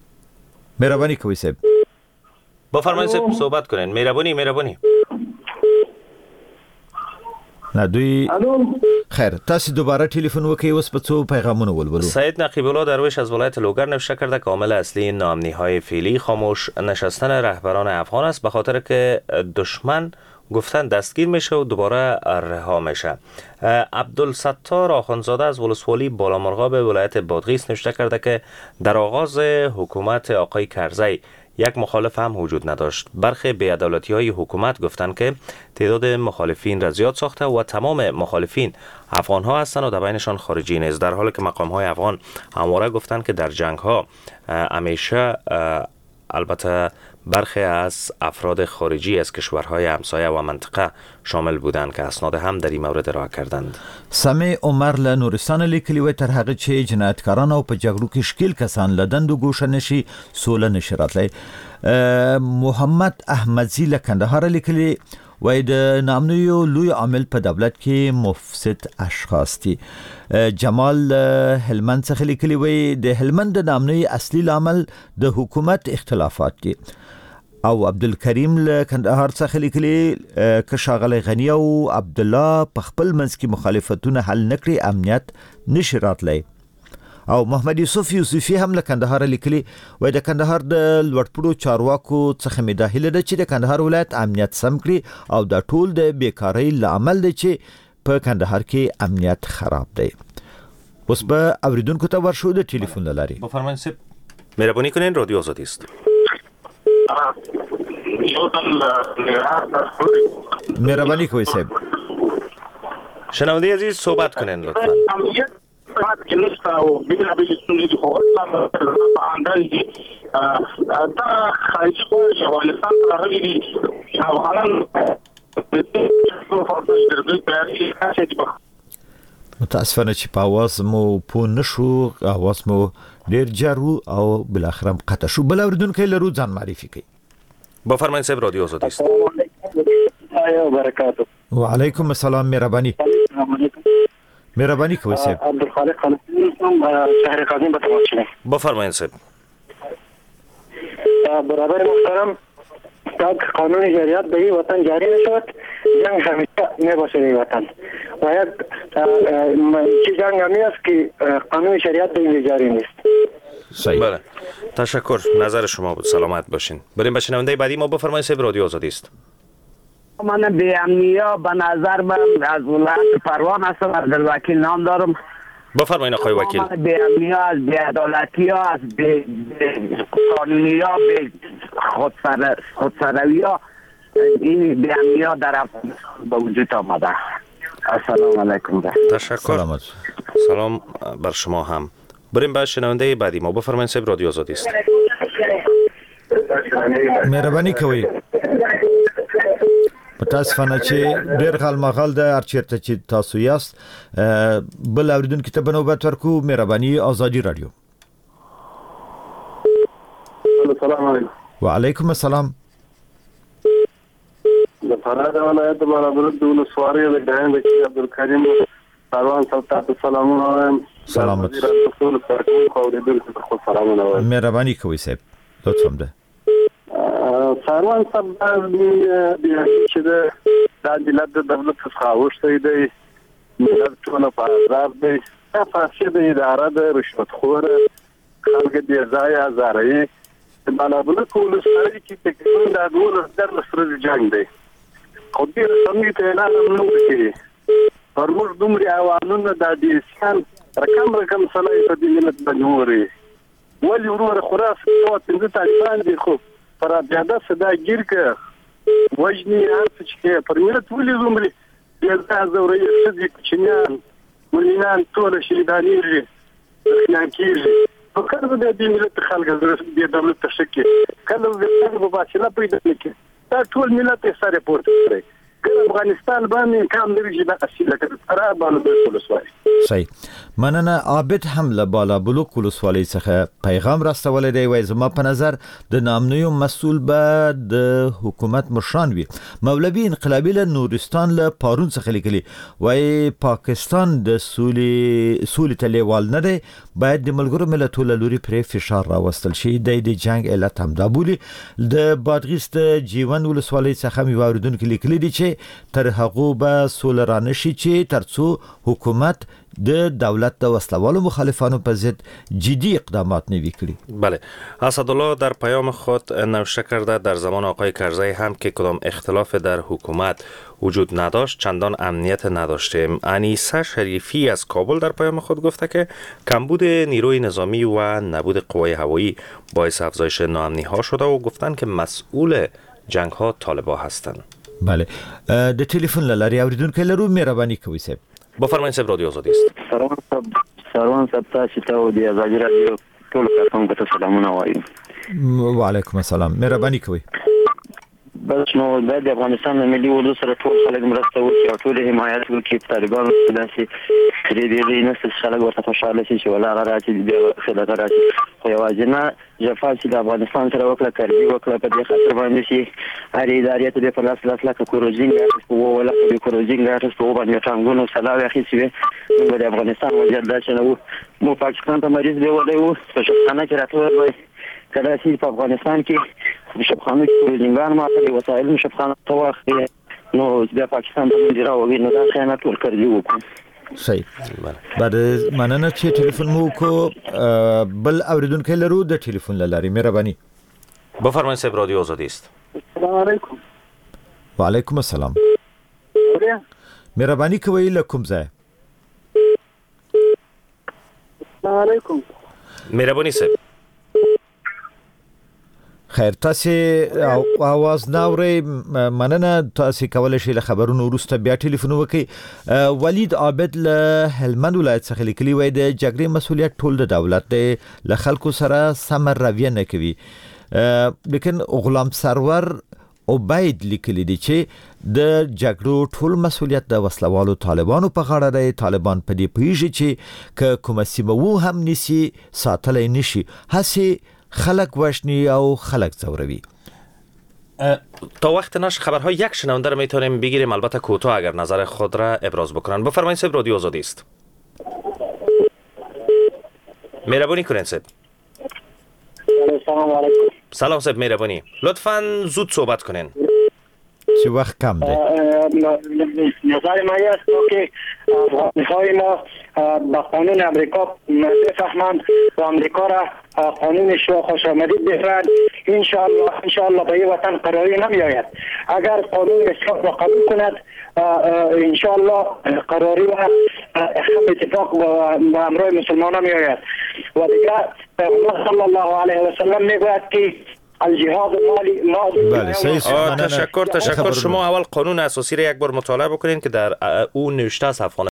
مهرباني کوئ صاحب بفرمایئ صاحب صحبت کنین مهربانی نه دوی خیر تاسو دوباره تلفن وکي اوس په څو پیغامونه ولولو. سید نقیب الله درویش از ولایت لوگر نوشته کرده که عامل اصلی ناامنی‌های فعلی خاموش نشستن رهبران افغان است، به خاطر که دشمن گفتن دستگیر میشه و دوباره رها میشه. عبدالستار آخوندزاده از ولسوالی بالامرغاب ولایت بادغیس نوشته کرده که در آغاز حکومت آقای کرزی یک مخالف هم وجود نداشت. برخی بی‌عدالتی‌های حکومت گفتند که تعداد مخالفین را زیاد ساخته و تمام مخالفین افغان‌ها هستند و در بینشان خارجی نیست، در حالی که مقام‌های افغان همواره گفتند که در جنگ‌ها همیشه البته برخی از افراد خارجی از کشورهای همسایه و منطقه شامل بودند که اسناد هم در این مورد ارائه کردند. سمی عمر له نورستان لیکلی و تر هغه چې جنایتکاران او په جګړو کې شکیل کسان له دندو ګوښه نشي سوله نشي راتلی. محمد احمدزی له کندهار لیکلی وای د نامنیو لوی عامل په دولت کې مفسد اشخاص دي. جمال هلمند څخه لیکلی وای د هلمند د نامنی اصلي عامل د حکومت اختلافات دي. او عبدالکریم له کندهار څخه لیکلی که شاغلی غنی او عبد الله په خپل منځ کې مخالفتونه حل نکړي امنیت نشي راتلی. او محمد یوسفی هم له کندهار لیکلی وای د کندهار د لوړپوړو چارواکو څخه مې دا هیله ده چې د کندهار ولایت امنیت سم کړي او د ټول د بیکاری لامل دی چې په کندهار کې امنیت خراب دی. اوس به اوریدونکو ته ورشو د ټلیفون لاري. بفرمایید سپ مهربانی کنین رادیو آزادی است. مهربانی کوي صاحب. شنونده عزیز صحبت کنین لطفاً. بعد کې نشته او بلا بلا ستونزې خو اصلا په اندازې دي دا خارجي قوې افغانستان ته راغلي دي افغانان متاسفانه چې په اواز مو پوه نشو، اواز مو ډیر جارو او بل اخر هم قطع شو. بل اوریدونکو لرو ځان معرفي کوي. بفرمایید صاحب رادیو آزادی است. وعلیکم السلام مهربانی. مهربانی کوي صاحب. عبدالخالق خان شهر قاضی به تماس شده. بفرمایید صاحب. برادر محترم، تا قانون جمهوریت در این وطن جاری نشود جنگ همیشه میباشد این وطن. باید چی جنگ همی است که قانون شریعت در این جاری نیست. صحیح. بله تشکر، نظر شما بود، سلامت باشین. بریم به شنونده بعدی ما. بفرمایید صاحب رادیو آزادی است. من به امنیا به نظر من از ولایت پروان هستم، عبدالوکیل نام دارم. بفرمایید آقای وکیل. به امنیا از بی‌عدالتی ها، از قانونی ها، به خودسروی ها، این به امنیا در افغانستان به وجود آمده. السلام علیکم. تشکر. سلام بر شما هم. بریم به شنونده بعدی ما. بفرمایید صاحب رادیو آزادی است. مهربانی کوي. متاسفانه چې ډېر غال مغال د ارچرته چې تاسو یاست. بل اوریدونکو ته بنوبت ورکو. مهرباني آزادی رادیو. السلام علیکم. وعلیکم السلام. د فراه ولایت برابر د ولسوالۍ د ګاین د عبدالکریم پروان صاحب سلامونه وایم. سلامت. مهرباني کوي صاحب. لطفا ده. ساروان صاحب چې د دولت څخه اوښتې دی، ملت ټول په عذاب دی، فاسد اداره د رشوت خور خلک دې ځای ازاري بلابل کول سړي کې تکلیف د ډول در سره جنگ دی. خو دې سمې ته نه نو پر موږ دومره اوانونه د دې سیان رقم صلاحي په دې ملت بنوري ولی ورور خلاص او څنګه طالبان دي خو پر پیاده صدا گیر که وجنی هرڅ چې پر ملت ولې زمري د زوري سدي چنيان ولینان ټول شهیدانېږي خناکېږي په کار د دې ملت خلک د دولت تشکي کله د په باسي پیدا کړي دا ټول ملت یې سره پورته کړی. افغانستان باندې کام لري چې د اصله کړه باندې ټول سوای. صحیح. مننه. عابد هم له بالا بلوک ولسوالۍ څخه پیغام راستولی دی. وایي زما په نظر د نامنیو مسؤل به د حکومت مشران وي. مولوي انقلابي له نورستان له پارون څخه لیکلي. وایي پاکستان د سولې ته لیوال نه دی، باید د ملګرو ملتونو له لوري پرې فشار راوستل شي. د جنگ علت همدا بولي. د بادغیس د جیون ولسوالۍ څخه مې واوریدونکو لیکلي دي چې تر هغه به سوله رانشي چې ترڅو حکومت د دولت د وسلوالو مخالفانو په ضد جدی اقدامات نوی کړي. بله، اسدالله در پیام خود نوشته کرده در زمان آقای کرزی هم که کدام اختلاف در حکومت وجود نداشت چندان امنیت نداشتیم. انیسه شریفی از کابل در پیام خود گفته که کمبود نیروی نظامی و نبود قوای هوایی باعث افزایش ناامنی ها شده و گفتن که مسئول جنگ ها طالبا هستند. بله، د تلیفون لاری اوریدونکو لرو، مهرباني کوئ صاحب. بفرمایید صاحب، رادیو آزادی است. سلام صاحب، تاسو ته د آزادي رادیو ټول کارکونکو ته سلامونه وایم. وعلیکم السلام، مهرباني کوئ. بس نو د افغانستان د ملي اردو سره ټول خلک مرسته وکړي او ټول حمایت وکړي. طالبانو داسې دې نسل خلک ورته خوشاله شي چې ولا راځي د خلک راځي، خو یوازې نه جفا چې د افغانستان سره وکړه کړي وکړه په دې خاطر باندې چې هر ادارې ته په لاس لکه کوروزینګ او ولا په کوروزینګ راځي په باندې څنګه سلاوي اخیسي د افغانستان وضعیت دا چې نو پاکستان ته مریض دی ولې و په شپخانه کې راټول وای کله چې په افغانستان کې شپخانه کې کوروزینګان ماته وسایل شپخانه توخه نو د پاکستان ته دی راوړي نو دا خیانت ورکړي وکړي. صحیح. بعد مننه چې تلیفون مو کو. بل اوریدونکو لرو د تلیفون لاري، مهرباني. بفرمایید صاحب، رادیو آزادی است. السلام علیکم. وعلیکم السلام. مهرباني کوئ له کوم ځای؟ السلام علیکم. مهرباني صاحب. خیر، تاسو आवाज ناوري. مننه. تاسو کولای شئ له خبرونو وروسته بیا ټلیفون وکړئ. ولید عابد له هلمند ولایت څخه لیکلي وای د جګړې مسولیت ټول د دولت دی، له خلکو سره سم رویه نه کوي. لیکن غلام سرور عبید لیکلي دي چې د جګړو ټول مسولیت د وسلوالو طالبانو په غاړه دی. طالبان په دې پیږي چې کومه سیمه وو هم نسی ساتلای نشي، هسي خلق وشنی او خلق زوروی. تا وقت نشر خبرها یک شنونده رو میتونیم بگیریم، البته کوتاه اگر نظر خود را ابراز بکنن. بفرمایید صاحب، رادیو آزادی است. مهربانی کنید صاحب. سلام علیکم. سلام صاحب، مهربانی لطفاً زود صحبت کنین. چه وقت کم ده؟ نظر ما است که افغانهای ما با قانون امریکا بفهمند و امریکا را قانون شو خوش آمدید بفرد. انشاءالله به این وطن قراری نمی آید. اگر قانون اسلام را قبول کند انشاءالله قراری و اتفاق با امروی مسلمان می آید. و دیگر پیغمبر صلی الله علیه و سلم می گوید که الجهاد مالی. بله، صحیح. تشکر. شما اول قانون اساسی را یک بار مطالعه بکنین که در اون نوشته است